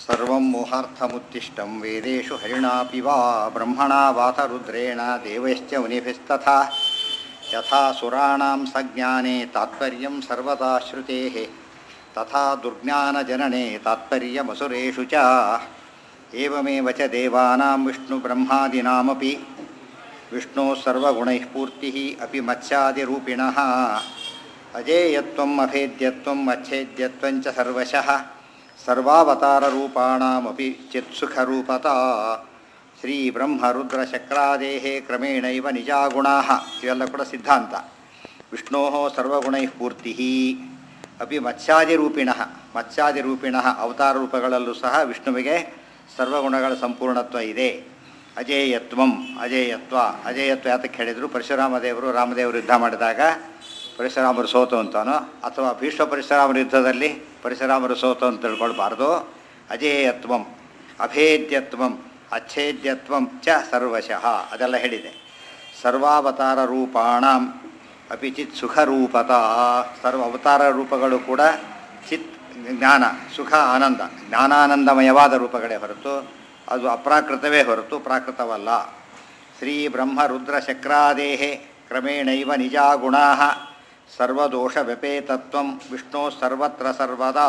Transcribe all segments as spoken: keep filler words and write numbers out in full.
ಸರ್ವಂ ಮೋಹಾರ್ಥಮುತ್ತಿಷ್ಟಂ ವೇದೇಶು ಹರಿಣಾಪಿ ವಾ ಬ್ರಹ್ಮಣಾ ವಾತ ರುದ್ರೇಣ ದೇವೈಶ್ಚ ಮುನಿಭಿಸ್ತಥಾ ಯಥಾ ಸುರಾಣಾಂ ಸಜ್ಞಾನೇ ತಾತ್ಪರ್ಯಂ ಸರ್ವದಾ ಶ್ರುತೇಃ ತಥಾ ದುರ್ಜ್ಞಾನಜನನೇ ತಾತ್ಪರ್ಯಮಸುರೇಷು ಚ ಏವಮೇವ ಚ ದೇವಾನಾಂ ವಿಷ್ಣುಬ್ರಹ್ಮಾದೀನಾಮಪಿ ವಿಷ್ಣೋಃ ಸರ್ವಗುಣೈಃ ಪೂರ್ತಿಃ ಅಪಿ ಮತ್ಸ್ಯಾದಿರೂಪಿಣಃ ಅಜೇಯತ್ವಂ ಅಭೇದ್ಯತ್ವಂ ಅಚ್ಛೇದ್ಯತ್ವಂ ಚ ಸರ್ವಶಃ ಸರ್ವಾವತಾರರೂಪಾಣಾಮಪಿ ಚಿತ್ಸುಖರೂಪತಾ ಶ್ರೀ ಬ್ರಹ್ಮ ರುದ್ರ ಶಕ್ರಾದೇಃ ಕ್ರಮೇಣೈವ ನಿಜಾಗುಣಾಃ ಇವೆಲ್ಲ ಕೂಡ ಸಿದ್ಧಾಂತ. ವಿಷ್ಣೋಃ ಸರ್ವಗುಣೈಃ ಪೂರ್ತಿಃ ಅಪಿ ಮತ್ಸ್ಯಾದಿರೂಪಿಣಃ ಮತ್ಸ್ಯಾದಿರೂಪಿಣಃ ಅವತಾರ ರೂಪಗಳಲ್ಲೂ ಸಹ ವಿಷ್ಣುವಿಗೆ ಸರ್ವಗುಣಗಳ ಸಂಪೂರ್ಣತ್ವ ಇದೆ. ಅಜೇಯತ್ವಂ ಅಜೇಯತ್ವ ಅಜೇಯತ್ವ ಯಾತಕ್ಕೆ ಹೇಳಿದರು? ಪರಶುರಾಮ ದೇವರು ರಾಮದೇವರು ಯುದ್ಧ ಮಾಡಿದಾಗ ಪರಶುರಾಮರು ಸೋತು ಅಂತಾನೋ ಅಥವಾ ಭೀಷ್ಮ ಪರಶುರಾಮರ ಯುದ್ಧದಲ್ಲಿ ಪರಶುರಾಮರು ಸೋತು ಅಂತ ತಿಳ್ಕೊಳ್ಬಾರ್ದು. ಅಜೇಯತ್ವಂ ಅಭೇದ್ಯತ್ವಂ ಅಚ್ಛೇದ್ಯತ್ವಂ ಚ ಸರ್ವಶಃ ಅದೆಲ್ಲ ಹೇಳಿದೆ. ಸರ್ವಾವತಾರ ರೂಪಾಣಾಂ ಅಪಿ ಚಿತ್ ಸುಖರೂಪತಾ ಸರ್ವ ಅವತಾರ ರೂಪಗಳು ಕೂಡ ಚಿತ್ ಜ್ಞಾನ ಸುಖ ಆನಂದ ಜ್ಞಾನಾನಂದಮಯವಾದ ರೂಪಗಳೇ ಹೊರತು ಅದು ಅಪ್ರಾಕೃತವೇ ಹೊರತು ಪ್ರಾಕೃತವಲ್ಲ. ಶ್ರೀ ಬ್ರಹ್ಮ ರುದ್ರ ಶಕ್ರಾದೇಃ ಕ್ರಮೇಣೈವ ನಿಜಾಗುಣಾಃ ಸರ್ವದೋಷ ವ್ಯಪೇತತ್ವಂ ವಿಷ್ಣು ಸರ್ವತ್ರ ಸರ್ವದಾ.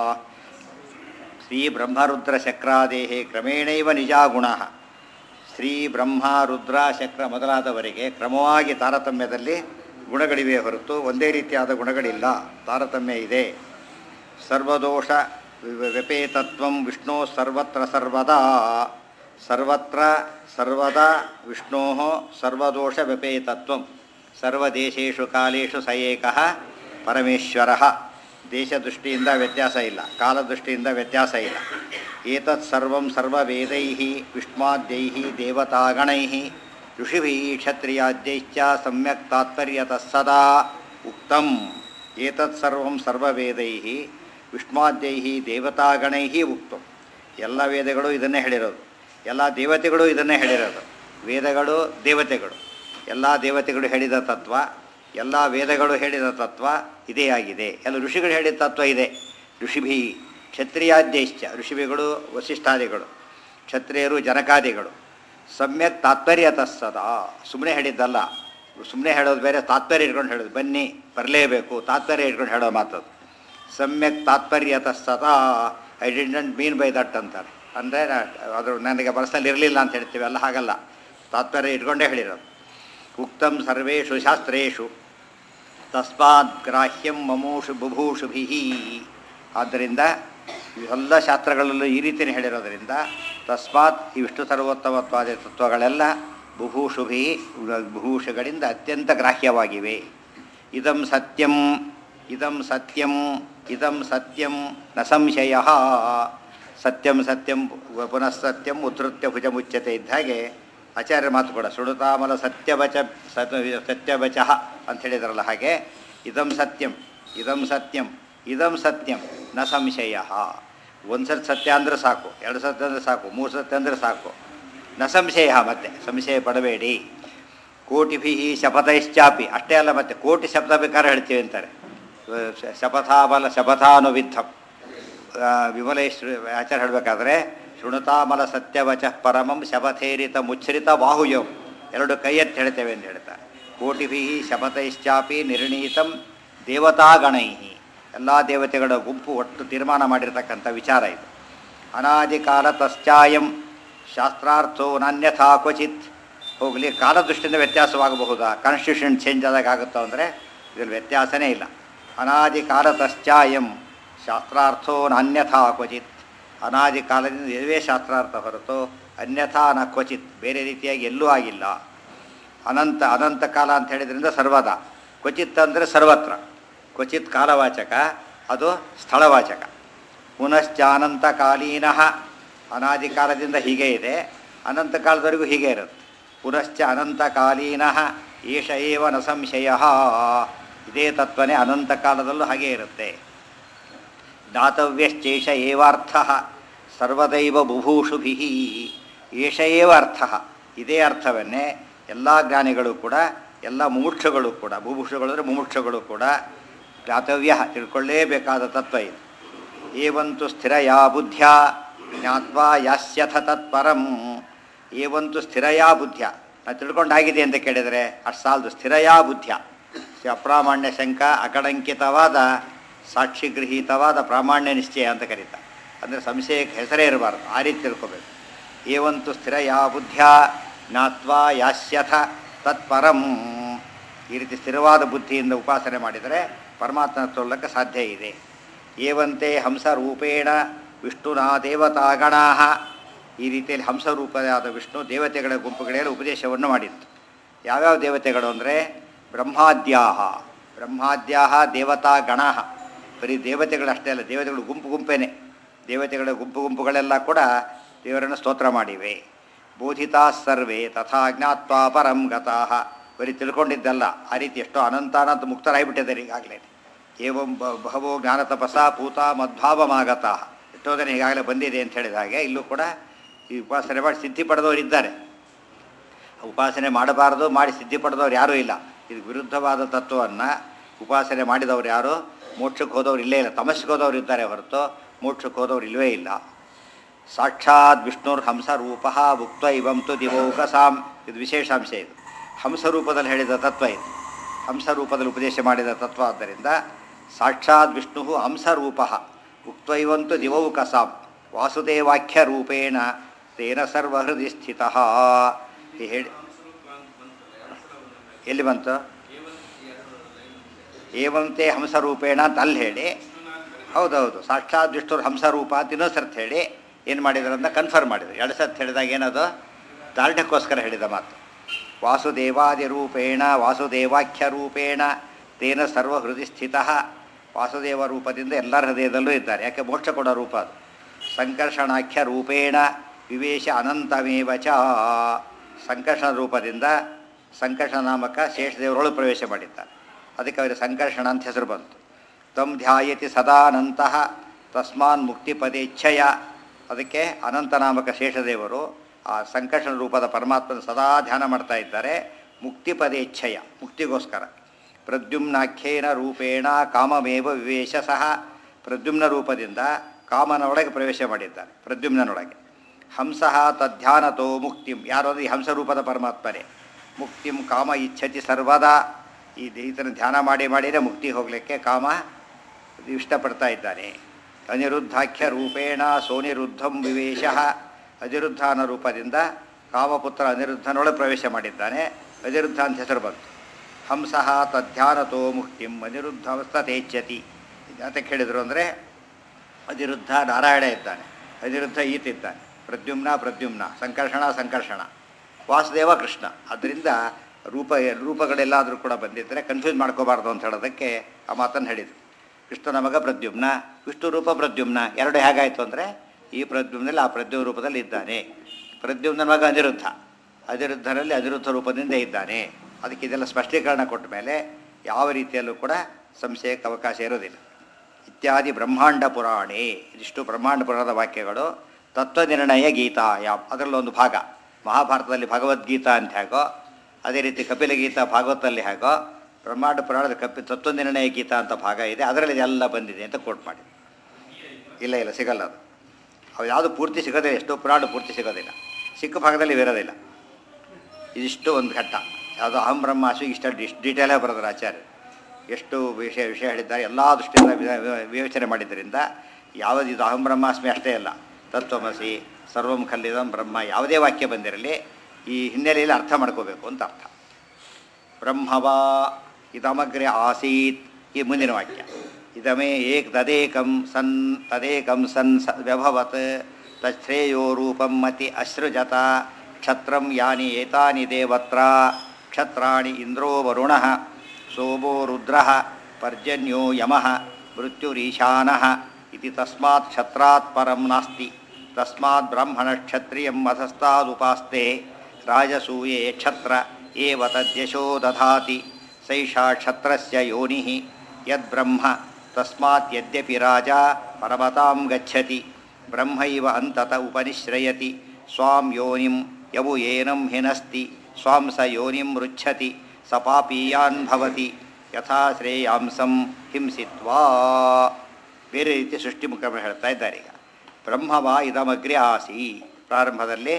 ಶ್ರೀ ಬ್ರಹ್ಮ ರುದ್ರ ಶಕ್ರಾದೇಃ ಕ್ರಮೇಣೈವ ನಿಜಾಗುಣಾಃ ಶ್ರೀ ಬ್ರಹ್ಮ ರುದ್ರ ಶಕ್ರ ಮೊದಲಾದವರಿಗೆ ಕ್ರಮವಾಗಿ ತಾರತಮ್ಯದಲ್ಲಿ ಗುಣಗಳಿವೆ ಹೊರತು ಒಂದೇ ರೀತಿಯಾದ ಗುಣಗಳಿಲ್ಲ, ತಾರತಮ್ಯ ಇದೆ. ಸರ್ವದೋಷ ವ್ಯಪೇತತ್ವಂ ವಿಷ್ಣು ಸರ್ವತ್ರ ಸರ್ವದಾ ಸರ್ವತ್ರ ಸರ್ವದಾ ವಿಷ್ಣೋ ಸರ್ವದೋಷ ವ್ಯಪೇತತ್ವಂ ಸರ್ವದೇಶೇಷು ಕಾಲೇಷು ಸ ಏಕಃ ಪರಮೇಶ್ವರಃ. ದೇಶದೃಷ್ಟಿಯಿಂದ ವ್ಯತ್ಯಾಸ ಇಲ್ಲ, ಕಾಲದೃಷ್ಟಿಯಿಂದ ವ್ಯತ್ಯಾಸ ಇಲ್ಲ. ಏತತ್ ಸರ್ವಂ ಸರ್ವವೇದೈಃ ವಿಷ್ಣಾದ್ಯೈಃ ದೇವತಾಗಣೈಃ ಋಷಿಭಿಃ ಕ್ಷತ್ರಿಯಾದ್ಯೈಶ್ಚ ಸಮ್ಯಕ್ ತಾತ್ಪರ್ಯತಃ ಸದಾ ಉಕ್ತಂ. ಏತತ್ ಸರ್ವಂ ಸರ್ವವೇದೈಃ ವಿಷ್ಣಾದ್ಯೈಃ ದೇವತಾಗಣೈಃ ಉಕ್ತಂ. ಎಲ್ಲ ವೇದಗಳು ಇದನ್ನೇ ಹೇಳಿರೋದು, ಎಲ್ಲ ದೇವತೆಗಳು ಇದನ್ನೇ ಹೇಳಿರೋದು. ವೇದಗಳು ದೇವತೆಗಳು, ಎಲ್ಲ ದೇವತೆಗಳು ಹೇಳಿದ ತತ್ವ, ಎಲ್ಲ ವೇದಗಳು ಹೇಳಿದ ತತ್ವ ಇದೇ ಆಗಿದೆ. ಎಲ್ಲ ಋಷಿಗಳು ಹೇಳಿದ ತತ್ವ ಇದೆ. ಋಷಿಭಿ ಕ್ಷತ್ರಿಯಾದ್ಯೈಶ್ಚ ಋಷಿಭಿಗಳು ವಸಿಷ್ಠಾದಿಗಳು, ಕ್ಷತ್ರಿಯರು ಜನಕಾದಿಗಳು. ಸಮ್ಯಕ್ ತಾತ್ಪರ್ಯತಃ ಸದಾ ಸುಮ್ಮನೆ ಹೇಳಿದ್ದಲ್ಲ, ಸುಮ್ಮನೆ ಹೇಳೋದು ಬೇರೆ, ತಾತ್ಪರ್ಯ ಇಟ್ಕೊಂಡು ಹೇಳೋದು. ಬನ್ನಿ ಬರಲೇಬೇಕು ತಾತ್ಪರ್ಯ ಇಟ್ಕೊಂಡು ಹೇಳೋ ಮಾತದು. ಸಮ್ಯಕ್ ತಾತ್ಪರ್ಯತಃ ಸದಾ I didn't mean by that ಅಂತಾರೆ. ಅಂದರೆ ಅದು ನನಗೆ ಪರ್ಸನಲ್ಲಿ ಇರಲಿಲ್ಲ ಅಂತ ಹೇಳ್ತೀವಿ, ಅಲ್ಲ ಹಾಗಲ್ಲ, ತಾತ್ಪರ್ಯ ಇಟ್ಕೊಂಡೇ ಹೇಳಿರೋದು. ಉಕ್ತಂ ಸರ್ವೇಷು ಶಾಸ್ತ್ರೇಷು ತಸ್ಮಾತ್ ಗ್ರಾಹ್ಯಂ ಮಮೂಷು ಬುಭೂಷುಭಿ. ಆದ್ದರಿಂದ ಎಲ್ಲ ಶಾಸ್ತ್ರಗಳಲ್ಲೂ ಈ ರೀತಿಯೇ ಹೇಳಿರೋದರಿಂದ ತಸ್ಮಾತ್ ಈ ವಿಷ್ಣು ಸರ್ವೋತ್ತಮತ್ವಾದ ತತ್ವಗಳೆಲ್ಲ ಬುಭೂಷುಭಿ ಬುಭೂಷುಗಳಿಂದ ಅತ್ಯಂತ ಗ್ರಾಹ್ಯವಾಗಿವೆ. ಇದಂ ಸತ್ಯಂ ಇದಂ ಸತ್ಯಂ ಇದಂ ಸತ್ಯಂ ನ ಸಂಶಯ. ಸತ್ಯಂ ಸತ್ಯಂ ಪುನಃ ಸತ್ಯಂ ಉದ್ಧೃತ್ಯ ಭುಜಮುಚ್ಯತೆ ಇದ್ದ ಹಾಗೆ ಆಚಾರ್ಯ ಮಾತು ಕೂಡ ಸುಡುತಾಮಲ ಸತ್ಯವಚ ಸತ್ ಸತ್ಯವಚಃ ಅಂತ ಹೇಳಿದ್ರಲ್ಲ, ಹಾಗೆ ಇದಂ ಸತ್ಯಂ ಇದಂ ಸತ್ಯಂ ಇದಂ ಸತ್ಯಂ ನ ಸಂಶಯ. ಒಂದು ಸತಿ ಸತ್ಯ ಅಂದರೆ ಸಾಕು, ಎರಡು ಸತ್ಯ ಅಂದರೆ ಸಾಕು, ಮೂರು ಸತ್ಯ ಅಂದರೆ ಸಾಕು. ನ ಸಂಶಯ, ಮತ್ತೆ ಸಂಶಯ ಪಡಬೇಡಿ. ಕೋಟಿಭಿ ಶಪಥೈಶ್ಚಾಪಿ ಅಷ್ಟೇ ಅಲ್ಲ, ಮತ್ತೆ ಕೋಟಿ ಶಬ್ದ ಬೇಕಾದ್ರೆ ಹೇಳ್ತೀವಿ ಅಂತಾರೆ. ಶಪಥಾಮಲ ಶಪಥಾನುವಿದ್ಧಂ ವಿಮಲೇಶ್ವರ ಆಚಾರ್ಯ ಹೇಳಬೇಕಾದ್ರೆ ಶೃಣುತಾಮಲ ಸತ್ಯವಚ ಪರಮಂ ಶಪಥೇರಿತ ಮುಚ್ಛ್ರಿತ ಬಾಹುಯಂ ಎರಡು ಕೈ ಎತ್ತಿ ಹೇಳ್ತೇವೆ ಅಂತ ಹೇಳ್ತಾರೆ. ಕೋಟಿಭಿ ಶಪಥೈಶ್ಚಾಪಿ ನಿರ್ಣೀತಂ ದೇವತಾಗಣೈ ಎಲ್ಲ ದೇವತೆಗಳ ಗುಂಪು ಒಟ್ಟು ತೀರ್ಮಾನ ಮಾಡಿರ್ತಕ್ಕಂಥ ವಿಚಾರ ಇದು. ಅನಾದಿಕಾಲ ತಶ್ಚಾಯಂ ಶಾಸ್ತ್ರಾರ್ಥೋ ನಾನ್ಯಥಾ ಕ್ವಚಿತ್. ಹೋಗಲಿ, ಕಾಲದೃಷ್ಟಿಯಿಂದ ವ್ಯತ್ಯಾಸವಾಗಬಹುದಾ? ಕಾನ್ಸ್ಟಿಟ್ಯೂಷನ್ ಚೇಂಜ್ ಆದಾಗ ಆಗುತ್ತೋ ಅಂದರೆ ಇದರಲ್ಲಿ ವ್ಯತ್ಯಾಸನೇ ಇಲ್ಲ. ಅನಾದಿ ಕಾಲ ತಶ್ಚಾಯಂ ಶಾಸ್ತ್ರಾರ್ಥೋ ನಾನ್ಯಥಾ ಕ್ವಚಿತ್. ಅನಾದಿ ಕಾಲದಿಂದ ಇದುವೇ ಶಾಸ್ತ್ರಾರ್ಥ ಹೊರತು ಅನ್ಯಥಾ ನ ಕ್ವಚಿತ್, ಬೇರೆ ರೀತಿಯಾಗಿ ಎಲ್ಲೂ ಆಗಿಲ್ಲ. ಅನಂತ ಅನಂತ ಕಾಲ ಅಂತ ಹೇಳಿದ್ರಿಂದ ಸರ್ವದ. ಕ್ವಚಿತ್ ಅಂದರೆ ಸರ್ವತ್ರ. ಕ್ವಚಿತ್ ಕಾಲವಾಚಕ, ಅದು ಸ್ಥಳವಾಚಕ. ಪುನಶ್ಚ ಅನಂತಕಾಲೀನಃ ಅನಾದಿ ಕಾಲದಿಂದ ಹೀಗೆ ಇದೆ, ಅನಂತ ಕಾಲದವರೆಗೂ ಹೀಗೆ ಇರುತ್ತೆ. ಪುನಶ್ಚ ಅನಂತಕಾಲೀನಃ ಏಷ ಏವ ನ ಸಂಶಯ. ಇದೇ ತತ್ವನೇ ಅನಂತ ಕಾಲದಲ್ಲೂ ಹಾಗೇ ಇರುತ್ತೆ. ಜ್ಞಾತವ್ಯಶ್ಚೇಷ ಏವಾರ್ಥ ಸರ್ವದೈವ ಬುಭೂಷುಭಿ. ಏಷ ಏವ ಅರ್ಥ, ಇದೇ ಅರ್ಥವನ್ನೇ ಎಲ್ಲ ಜ್ಞಾನಿಗಳು ಕೂಡ, ಎಲ್ಲ ಮುಮುಕ್ಷುಗಳು ಕೂಡ, ಬುಭುಕ್ಷುಗಳು ಅಂದರೆ ಮುಮುಕ್ಷುಗಳು ಕೂಡ ಜ್ಞಾತವ್ಯ ತಿಳ್ಕೊಳ್ಳೇಬೇಕಾದ ತತ್ವ ಇದು. ಏವಂತು ಸ್ಥಿರಯಾ ಬುದ್ಧ್ಯ ಜ್ಞಾತ್ವಾ ಯಾಸ್ಯಥ ತತ್ಪರಂ ಏವಂತು ಸ್ಥಿರಯಾ ಬುದ್ಧ್ಯ. ನಾನು ತಿಳ್ಕೊಂಡಾಗಿದೆ ಅಂತ ಕೇಳಿದರೆ ಅಷ್ಟು ಸಾಲದು. ಸ್ಥಿರಯಾ ಬುದ್ಧ್ಯ ಅಪ್ರಾಮಾಣ್ಯ ಶಂಕ ಅಕಳಂಕಿತವಾದ ಸಾಕ್ಷಿಗೃಹೀತವಾದ ಪ್ರಾಮಾಣ್ಯ ನಿಶ್ಚಯ ಅಂತ ಕರೀತಾರೆ. ಅಂದರೆ ಸಂಶಯಕ್ಕೆ ಹೆಸರೇ ಇರಬಾರ್ದು, ಆ ರೀತಿ ತಿಳ್ಕೊಬೇಕು. ಏವಂತು ಸ್ಥಿರಯಾ ಬುದ್ಧ್ಯ ಜ್ಞಾತ್ವಾ ಯಾಸ್ಯಥ ತತ್ಪರಂ. ಈ ರೀತಿ ಸ್ಥಿರವಾದ ಬುದ್ಧಿಯಿಂದ ಉಪಾಸನೆ ಮಾಡಿದರೆ ಪರಮಾತ್ಮನ ತೊಲ್ಲಕ್ಕೆ ಸಾಧ್ಯ ಇದೆ. ಏವಂತೆ ಹಂಸರೂಪೇಣ ವಿಷ್ಣುನಾ ದೇವತಾಗಣಾ. ಈ ರೀತಿಯಲ್ಲಿ ಹಂಸರೂಪವಾದ ವಿಷ್ಣು ದೇವತೆಗಳ ಗುಂಪುಗಳಲ್ಲಿ ಉಪದೇಶವನ್ನು ಮಾಡಿತ್ತು. ಯಾವ್ಯಾವ ದೇವತೆಗಳು ಅಂದರೆ ಬ್ರಹ್ಮಾದ್ಯಾಹ ಬ್ರಹ್ಮಾದ್ಯಾಹ ದೇವತಾಗಣ. ಬರೀ ದೇವತೆಗಳಷ್ಟೇ ಅಲ್ಲ, ದೇವತೆಗಳು ಗುಂಪು ಗುಂಪೇನೆ. ದೇವತೆಗಳ ಗುಂಪು ಗುಂಪುಗಳೆಲ್ಲ ಕೂಡ ದೇವರನ್ನು ಸ್ತೋತ್ರ ಮಾಡಿವೆ. ಬೋಧಿತಾ ಸರ್ವೇ ತಥಾ ಜ್ಞಾತ್ವಾ ಪರಂ ಗತಾಃ. ಬರೀ ತಿಳ್ಕೊಂಡಿದ್ದಲ್ಲ, ಆ ರೀತಿ ಎಷ್ಟೋ ಅನಂತಾನಂತ ಮುಕ್ತರಾಗಿಬಿಟ್ಟಿದ್ದಾರೆ ಈಗಾಗಲೇ. ಏವಂ ಬಹವೋ ಜ್ಞಾನ ತಪಸ ಪೂತ ಮದ್ಭಾವಮಾಗತಃ. ಎಷ್ಟೋ ಜನ ಈಗಾಗಲೇ ಬಂದಿದೆ ಅಂತ ಹೇಳಿದ ಹಾಗೆ ಇಲ್ಲೂ ಕೂಡ ಈ ಉಪಾಸನೆ ಮಾಡಿ ಸಿದ್ಧಿ ಪಡೆದವರು ಇದ್ದಾರೆ. ಉಪಾಸನೆ ಮಾಡಬಾರದು, ಮಾಡಿ ಸಿದ್ಧಿ ಪಡೆದವ್ರು ಯಾರೂ ಇಲ್ಲ. ಇದು ವಿರುದ್ಧವಾದ ತತ್ವವನ್ನು ಉಪಾಸನೆ ಮಾಡಿದವರು ಯಾರು ಮೋಕ್ಷಕ್ಕೆ ಹೋದವ್ರು ಇಲ್ಲೇ ಇಲ್ಲ. ತಮಸ್ಸಿಗೆ ಹೋದವ್ರು ಇದ್ದಾರೆ ಹೊರತು ಮೋಕ್ಷಕ್ಕೆ ಹೋದವ್ರು ಇಲ್ಲವೇ ಇಲ್ಲ. ಸಾಕ್ಷಾತ್ ವಿಷ್ಣುರ್ ಹಂಸರೂಪ ಉಕ್ತ ಇವಂತು ದಿವೌಕಸಾಂ. ಇದು ವಿಶೇಷಾಂಶ. ಇದು ಹಂಸರೂಪದಲ್ಲಿ ಹೇಳಿದ ತತ್ವ. ಇದು ಹಂಸರೂಪದಲ್ಲಿ ಉಪದೇಶ ಮಾಡಿದ ತತ್ವ. ಆದ್ದರಿಂದ ಸಾಕ್ಷಾತ್ ವಿಷ್ಣು ಹಂಸರೂಪ ಉಕ್ತ ಇವಂತು ದಿವೌಕಸಾಂ ವಾಸುದೇವಾಖ್ಯ ರೂಪೇಣ ತೇನ ಸರ್ವಹೃದಯ ಸ್ಥಿತ. ಹೇಳಿ ಎಲ್ಲಿ ಬಂತು? ಏವಂತೆ ಹಂಸರೂಪೇಣ ಅಂತ ಅಲ್ಲಿ ಹೇಳಿ. ಹೌದೌದು, ಸಾಕ್ಷಾತ್ ವಿಷ್ಣುರು ಹಂಸರೂಪ ಅಂತ ಇನ್ನೊಂದು ಸರ್ತಿ ಹೇಳಿ ಏನು ಮಾಡಿದ್ರು ಅಂತ ಕನ್ಫರ್ಮ್ ಮಾಡಿದ್ರು. ಎರಡು ಸರ್ತಿ ಹೇಳಿದಾಗ ಏನದು ದಾರ್ಢ್ಯಕ್ಕೋಸ್ಕರ ಹೇಳಿದ ಮಾತು. ವಾಸುದೇವಾದಿ ರೂಪೇಣ ವಾಸುದೇವಾಖ್ಯ ರೂಪೇಣ ತೇನ ಸರ್ವಹೃದಯ ಸ್ಥಿತ. ವಾಸುದೇವ ರೂಪದಿಂದ ಎಲ್ಲರ ಹೃದಯದಲ್ಲೂ ಇದ್ದಾರೆ. ಯಾಕೆ ಮೋಕ್ಷ ಕೊಡೋ ರೂಪ ಅದು. ಸಂಕರ್ಷಣಾಖ್ಯ ರೂಪೇಣ ವಿವೇಶ ಅನಂತಮೇವ ಚ. ಸಂಕರ್ಷಣ ರೂಪದಿಂದ ಸಂಕರ್ಷಣ ನಾಮಕ ಶೇಷದೇವರೊಳಗೆ ಪ್ರವೇಶ ಮಾಡಿದ್ದಾರೆ. ಅದಕ್ಕೆ ಅವರಿಗೆ ಸಂಕರ್ಷಣ ಅಂತ ಹೆಸರು ಬಂತು. ತಂ ಧ್ಯಾಯತಿ ಸದಾನಂತಃ ತಸ್ಮಾನ್ ಮುಕ್ತಿಪದೇಚ್ಛಯ. ಅದಕ್ಕೆ ಅನಂತನಾಮಕ ಶೇಷದೇವರು ಆ ಸಂಕರ್ಷಣ ರೂಪದ ಪರಮಾತ್ಮನ ಸದಾ ಧ್ಯಾನ ಮಾಡ್ತಾ ಇದ್ದಾರೆ. ಮುಕ್ತಿಪದೇಚ್ಛಯ, ಮುಕ್ತಿಗೋಸ್ಕರ. ಪ್ರದ್ಯುಮ್ನಾಖ್ಯೇನ ರೂಪೇಣ ಕಾಮಮೇವ ವಿವೇಶ ಸಹ. ಪ್ರದ್ಯುಮ್ನ ರೂಪದಿಂದ ಕಾಮನೊಳಗೆ ಪ್ರವೇಶ ಮಾಡಿದ್ದಾರೆ, ಪ್ರದ್ಯುಮ್ನೊಳಗೆ. ಹಂಸಃ ತದ್ಧ್ಯಾನತೋ ಮುಕ್ತಿಂ. ಯಾರಾದರೂ ಈ ಹಂಸರೂಪದ ಪರಮಾತ್ಮನೇ. ಮುಕ್ತಿಂ ಕಾಮ ಇಚ್ಛತಿ ಸರ್ವದಾ. ಈ ಈತನ ಧ್ಯಾನ ಮಾಡಿ ಮಾಡಿದರೆ ಮುಕ್ತಿ ಹೋಗಲಿಕ್ಕೆ ಕಾಮ ಇಷ್ಟಪಡ್ತಾ ಇದ್ದಾನೆ. ಅನಿರುದ್ಧಾಖ್ಯ ರೂಪೇಣ ಸೋನಿರುದ್ಧಂ ವಿವೇಶ. ಅನಿರುದ್ಧ ಅನ್ನೋ ರೂಪದಿಂದ ಕಾಮಪುತ್ರ ಅನಿರುದ್ಧನೊಳಗೆ ಪ್ರವೇಶ ಮಾಡಿದ್ದಾನೆ. ಅನಿರುದ್ಧ ಅಂತ ಹೆಸರು ಬಂತು. ಹಂಸಃ ತದ್ಧ್ಯಾನತೋ ಮುಕ್ತಿಂ ಅನಿರುದ್ಧವಸ್ತತೇಚ್ಛತಿ. ಯಾತಕ್ಕೆ ಹೇಳಿದರು ಅಂದರೆ ಅನಿರುದ್ಧ ನಾರಾಯಣ ಇದ್ದಾನೆ, ಅನಿರುದ್ಧ ಈತಿದ್ದಾನೆ. ಪ್ರದ್ಯುಮ್ನ ಪ್ರದ್ಯುಮ್ನ, ಸಂಕರ್ಷಣ ಸಂಕರ್ಷಣ, ವಾಸುದೇವ ಕೃಷ್ಣ. ಅದರಿಂದ ರೂಪ ರೂಪಗಳೆಲ್ಲಾದರೂ ಕೂಡ ಬಂದಿದ್ದರೆ ಕನ್ಫ್ಯೂಸ್ ಮಾಡ್ಕೋಬಾರ್ದು ಅಂತ ಹೇಳೋದಕ್ಕೆ ಆ ಮಾತನ್ನು ಹೇಳಿದರು. ಕೃಷ್ಣನ ಮಗ ಪ್ರದ್ಯುಮ್ನ, ವಿಷ್ಣು ರೂಪ ಪ್ರದ್ಯುಮ್ನ. ಎರಡು ಹೇಗಾಯಿತು ಅಂದರೆ ಈ ಪ್ರದ್ಯುಮ್ನಲ್ಲಿ ಆ ಪ್ರದ್ಯುಮ್ನ ರೂಪದಲ್ಲಿ ಇದ್ದಾನೆ. ಪ್ರದ್ಯುಮ್ನ ಮಗ ಅನಿರುದ್ಧ, ಅನಿರುದ್ಧನಲ್ಲಿ ಅನಿರುದ್ಧ ರೂಪದಿಂದ ಇದ್ದಾನೆ. ಅದಕ್ಕೆ ಇದೆಲ್ಲ ಸ್ಪಷ್ಟೀಕರಣ ಕೊಟ್ಟ ಮೇಲೆ ಯಾವ ರೀತಿಯಲ್ಲೂ ಕೂಡ ಸಂಶಯಕ್ಕೆ ಅವಕಾಶ ಇರೋದಿಲ್ಲ. ಇತ್ಯಾದಿ ಬ್ರಹ್ಮಾಂಡ ಪುರಾಣೇ. ಇದಿಷ್ಟು ಬ್ರಹ್ಮಾಂಡ ಪುರಾಣದ ವಾಕ್ಯಗಳು. ತತ್ವನಿರ್ಣಯ ಗೀತಾಯಾಮ್ ಅದರಲ್ಲೊಂದು ಭಾಗ. ಮಹಾಭಾರತದಲ್ಲಿ ಭಗವದ್ಗೀತಾ ಅಂತ ಹೇಗೋ ಅದೇ ರೀತಿ ಕಪಿಲ ಗೀತಾ ಭಾಗವತದಲ್ಲಿ ಹೇಗೋ ಬ್ರಹ್ಮಾಂಡ ಪುರಾಣದ ಕಪಿ ತತ್ವನಿರ್ಣಯ ಗೀತಾ ಅಂತ ಭಾಗ ಇದೆ. ಅದರಲ್ಲಿ ಎಲ್ಲ ಬಂದಿದೆ ಅಂತ ಕೋಟ್ ಮಾಡಿ. ಇಲ್ಲ ಇಲ್ಲ ಸಿಗಲ್ಲ ಅದು. ಅವು ಯಾವುದು ಪೂರ್ತಿ ಸಿಗೋದಿಲ್ಲ. ಎಷ್ಟೋ ಪುರಾಣ ಪೂರ್ತಿ ಸಿಗೋದಿಲ್ಲ, ಸಿಕ್ಕ ಭಾಗದಲ್ಲಿ ಇರೋದಿಲ್ಲ. ಇದಿಷ್ಟು ಒಂದು ಘಟ್ಟ. ಯಾವುದು ಅಹಂ ಬ್ರಹ್ಮಾಸು ಇಷ್ಟ ಇಷ್ಟು ಡೀಟೇಲಾಗಿ ಬರೋದ್ರ ಆಚಾರ್ಯ. ಎಷ್ಟು ವಿಷಯ ವಿಷಯ ಹೇಳಿದ್ದಾರೆ ಎಲ್ಲ ದೃಷ್ಟಿಯಿಂದ ವಿವೇಚನೆ ಮಾಡಿದ್ದರಿಂದ ಯಾವುದು ಇದು ಅಹಂ ಬ್ರಹ್ಮಾಸ್ಮಿ ಅಷ್ಟೇ ಅಲ್ಲ, ತತ್ವಮಸಿ ಸರ್ವಂ ಖಲ್ಲಿದಂ ಬ್ರಹ್ಮ ಯಾವುದೇ ವಾಕ್ಯ ಬಂದಿರಲಿ ಈ ಹಿನ್ನೆಲೆಯಲ್ಲಿ ಅರ್ಥ ಮಾಡ್ಕೋಬೇಕು ಅಂತ ಅರ್ಥ. ಬ್ರಹ್ಮವಾ ಇದಮಗ್ರೆ ಆಸೀತ್. ಈ ಮುಂದಿನ ವಾಕ್ಯ ಇದಮೇ ಏಕ್ ತದೇಕಂ ಸನ್ ತದೇಕಂ ಸನ್ ಸ ವ್ಯಭವತ್ ತಚ್ಛ್ರೇಯೋ ರೂಪಂ ಮತಿ ಅಸೃಜತ ಕ್ಷತ್ರಂ ಯಾನಿ ಏತಾನಿ ದೇವತ್ರ ಕ್ಷತ್ರಾಣಿ ಇಂದ್ರೋ ವರುಣಃ ಸೋಮೋ ರುದ್ರಃ ಪರ್ಜನ್ಯೋ ಯಮಃ ಮೃತ್ಯುರೀಶಾನಃ ಇತಿ ತಸ್ಮಾತ್ ಕ್ಷತ್ರಾತ್ ಪರಂ ನಾಸ್ತಿ. ತಸ್ಮಾತ್ ಬ್ರಾಹ್ಮಣಕ್ಷತ್ರಿಯಂ ಮತಸ್ತಾದುಪಾಸ್ತೆ ರಾಜಸೂಯೇ ಕ್ಷತ್ರ ಏವ ತದ್ಯಶೋ ದಧಾತಿ ಸೈಷಾ ಕ್ಷತ್ರಸ್ಯ ಯೋನಿಃ ಯದ್ಬ್ರಹ್ಮ ತಸ್ಮಾತ್ ಯದ್ಯಪಿ ರಾಜ ಪರಮತಾಂ ಗಚ್ಚತಿ ಬ್ರಹ್ಮೈವ ಅಂತತ ಉಪನಿಶ್ರಯತಿ ಸ್ವಾಂ ಯೋನಿಂ ಯವು ಏನಂ ಹಿನಸ್ತಿ ಸ್ವಾಂ ಸ ಯೋನಿಂ ರುಚ್ಛತಿ ಸ ಪಾಪೀಯಾನ್ ಭವತಿ ಯಥಾ ಶ್ರೇಯಾಂಸಂ ಹಿಂಸಿತ್ವಾ. ಬೇರೆ ರೀತಿ ಸೃಷ್ಟಿ ಮುಖ ಹೇಳ್ತಾ ಇದ್ದಾರೆ. ಈಗ ಬ್ರಹ್ಮವಾ ಇದಮಗ್ರೆ ಆಸಿ ಪ್ರಾರಂಭದಲ್ಲಿ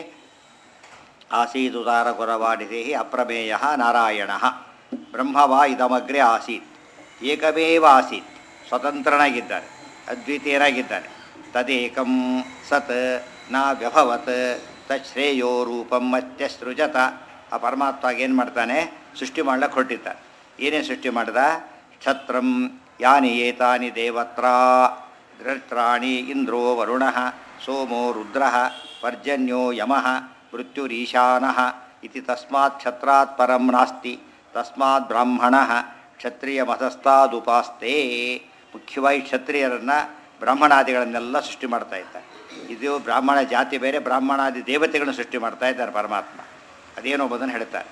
ಆಸೀದುದಾರ ಗುರವಾಡಿದೇ ಅಪ್ರಮೇಯ ನಾರಾಯಣ ಬ್ರಹ್ಮವಾ ಇದಮಗ್ರೆ ಆಸೀತ್ ಏಕಮೇವ ಆಸೀತ್ ಸ್ವತಂತ್ರನಾಗಿದ್ದಾನೆ ಅದ್ವಿತೀಯನಾಗಿದ್ದಾನೆ ತದೇಕಂ ಸತ್ ನ ವ್ಯಭವತ್ ತಶ್ರೇಯೋ ರೂಪಂ ಮತ್ಯಸೃಜತ ಆ ಪರಮಾತ್ಮ ಏನು ಮಾಡ್ತಾನೆ ಸೃಷ್ಟಿ ಮಾಡ್ಲಿಕ್ಕೆ ಹೊರಟಿದ್ದಾನೆ ಏನೇ ಸೃಷ್ಟಿ ಮಾಡ್ದ ಛತ್ರಂ ಯಾನಿ ಏತಾನಿ ದೇವತ್ರ ಧೃತ್ರಾಣಿ ಇಂದ್ರೋ ವರುಣ ಸೋಮೋ ರುದ್ರ ಪರ್ಜನ್ಯೋ ಯಮಃ ಮೃತ್ಯುರೀಶಾನಃ ಇತಿ ತಸ್ಮಾತ್ ಕ್ಷತ್ರಾತ್ ಪರಂ ನಾಸ್ತಿ ತಸ್ಮಾತ್ ಬ್ರಾಹ್ಮಣಃ ಕ್ಷತ್ರಿಯ ಮತಸ್ಥಾದುಪಾಸ್ತೆ ಮುಖ್ಯವಾಗಿ ಕ್ಷತ್ರಿಯರನ್ನು ಬ್ರಾಹ್ಮಣಾದಿಗಳನ್ನೆಲ್ಲ ಸೃಷ್ಟಿ ಮಾಡ್ತಾ ಇದ್ದಾರೆ ಇದು ಬ್ರಾಹ್ಮಣ ಜಾತಿ ಬೇರೆ ಬ್ರಾಹ್ಮಣಾದಿ ದೇವತೆಗಳನ್ನು ಸೃಷ್ಟಿ ಮಾಡ್ತಾ ಇದ್ದಾರೆ ಪರಮಾತ್ಮ ಅದೇನೋ ಅದನ್ನು ಹೇಳ್ತಾರೆ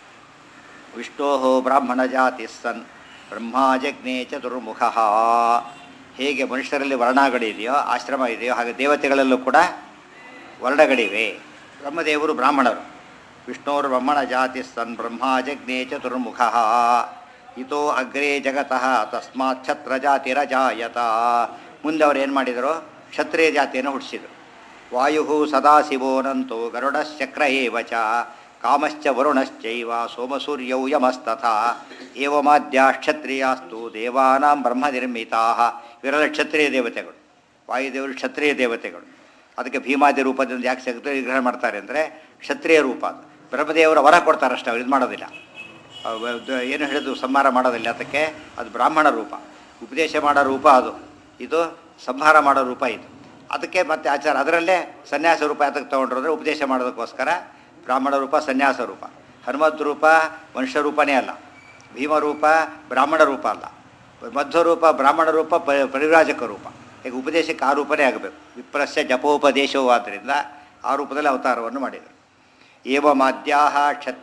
ವಿಷ್ಣೋ ಬ್ರಾಹ್ಮಣ ಜಾತಿ ಸನ್ ಬ್ರಹ್ಮಾಜಜ್ಞೆ ಚತುರ್ಮುಖ ಹೇಗೆ ಮನುಷ್ಯರಲ್ಲಿ ವರ್ಣಗಳಿದೆಯೋ ಆಶ್ರಮ ಇದೆಯೋ ಹಾಗೆ ದೇವತೆಗಳಲ್ಲೂ ಕೂಡ ವರ್ಣಗಳಿವೆ ಬ್ರಹ್ಮದೇವರು ಬ್ರಾಹ್ಮಣರು ವಿಷ್ಣೋರ್ ಬ್ರಹ್ಮಣ ಜಾತಿ ಸನ್ ಬ್ರಹ್ಮಾಜಜ್ಞೆ ಚತುರ್ಮುಖ ಇತೋ ಅಗ್ರೇ ಜಗತಃ ತಸ್ಮಾತ್ ಛತ್ರ ಜಾತಿರಜಾಯತ ಮುಂದೆ ಅವ್ರು ಏನು ಮಾಡಿದರು ಕ್ಷತ್ರಿಯ ಜಾತಿಯನ್ನು ಹುಟ್ಟಿಸಿದರು ವಾಯು ಸದಾಶಿವೋನಂತೋ ಗರುಡಶ್ಚಕ್ರ ಏವ ಚ ಕಾಮಶ್ಚ ವರುಣಶ್ಚೈವ ಸೋಮಸೂರ್ಯೌ ಯಮಸ್ತಥಾ ಏವಮಾದ್ಯಾ ಕ್ಷತ್ರಿಯಾಸ್ತು ದೇವಾನಾಂ ಬ್ರಹ್ಮ ನಿರ್ಮಿತಾ ಇವರೆಲ್ಲ ಕ್ಷತ್ರಿಯ ದೇವತೆಗಳು ವಾಯುದೇವರು ಕ್ಷತ್ರಿಯ ದೇವತೆಗಳು ಅದಕ್ಕೆ ಭೀಮಾದಿ ರೂಪದಿಂದ ಯಾಕೆ ಸಿಗುತ್ತೆ ವಿಗ್ರಹ ಮಾಡ್ತಾರೆ ಅಂದರೆ ಕ್ಷತ್ರಿಯ ರೂಪ ಅದು ಬ್ರಹ್ಮದೇವರು ವರ ಕೊಡ್ತಾರೆ ಅಷ್ಟೇ ಅವ್ರು ಇದು ಮಾಡೋದಿಲ್ಲ ಏನು ಹೇಳಿದ್ರು ಸಂಹಾರ ಮಾಡೋದಿಲ್ಲ ಅದಕ್ಕೆ ಅದು ಬ್ರಾಹ್ಮಣ ರೂಪ ಉಪದೇಶ ಮಾಡೋ ರೂಪ ಅದು ಇದು ಸಂಹಾರ ಮಾಡೋ ರೂಪ ಇದು ಅದಕ್ಕೆ ಮತ್ತೆ ಆಚಾರ ಅದರಲ್ಲೇ ಸನ್ಯಾಸ ರೂಪ ಯಾತಕ್ಕೆ ತೊಗೊಂಡ್ರು ಅಂದರೆ ಉಪದೇಶ ಮಾಡೋದಕ್ಕೋಸ್ಕರ ಬ್ರಾಹ್ಮಣ ರೂಪ ಸನ್ಯಾಸ ರೂಪ ಹನುಮತ್ ರೂಪ ಮನುಷ್ಯ ರೂಪನೇ ಅಲ್ಲ ಭೀಮರೂಪ ಬ್ರಾಹ್ಮಣ ರೂಪ ಅಲ್ಲ ಮಧ್ವರೂಪ ಬ್ರಾಹ್ಮಣ ರೂಪ ಪ ಪರಿವ್ರಾಜಕ ರೂಪ ಈಗ ಉಪದೇಶಕ್ಕೆ ಆ ರೂಪನೇ ಆಗಬೇಕು ವಿಪ್ರಸ್ಯ ಜಪೋಪದೇಶವೂ ಆದ್ದರಿಂದ ಆ ರೂಪದಲ್ಲಿ ಅವತಾರವನ್ನು ಮಾಡಿದರು ಏವ ಮಾದ್ಯಾಹ ಕ್ಷತ್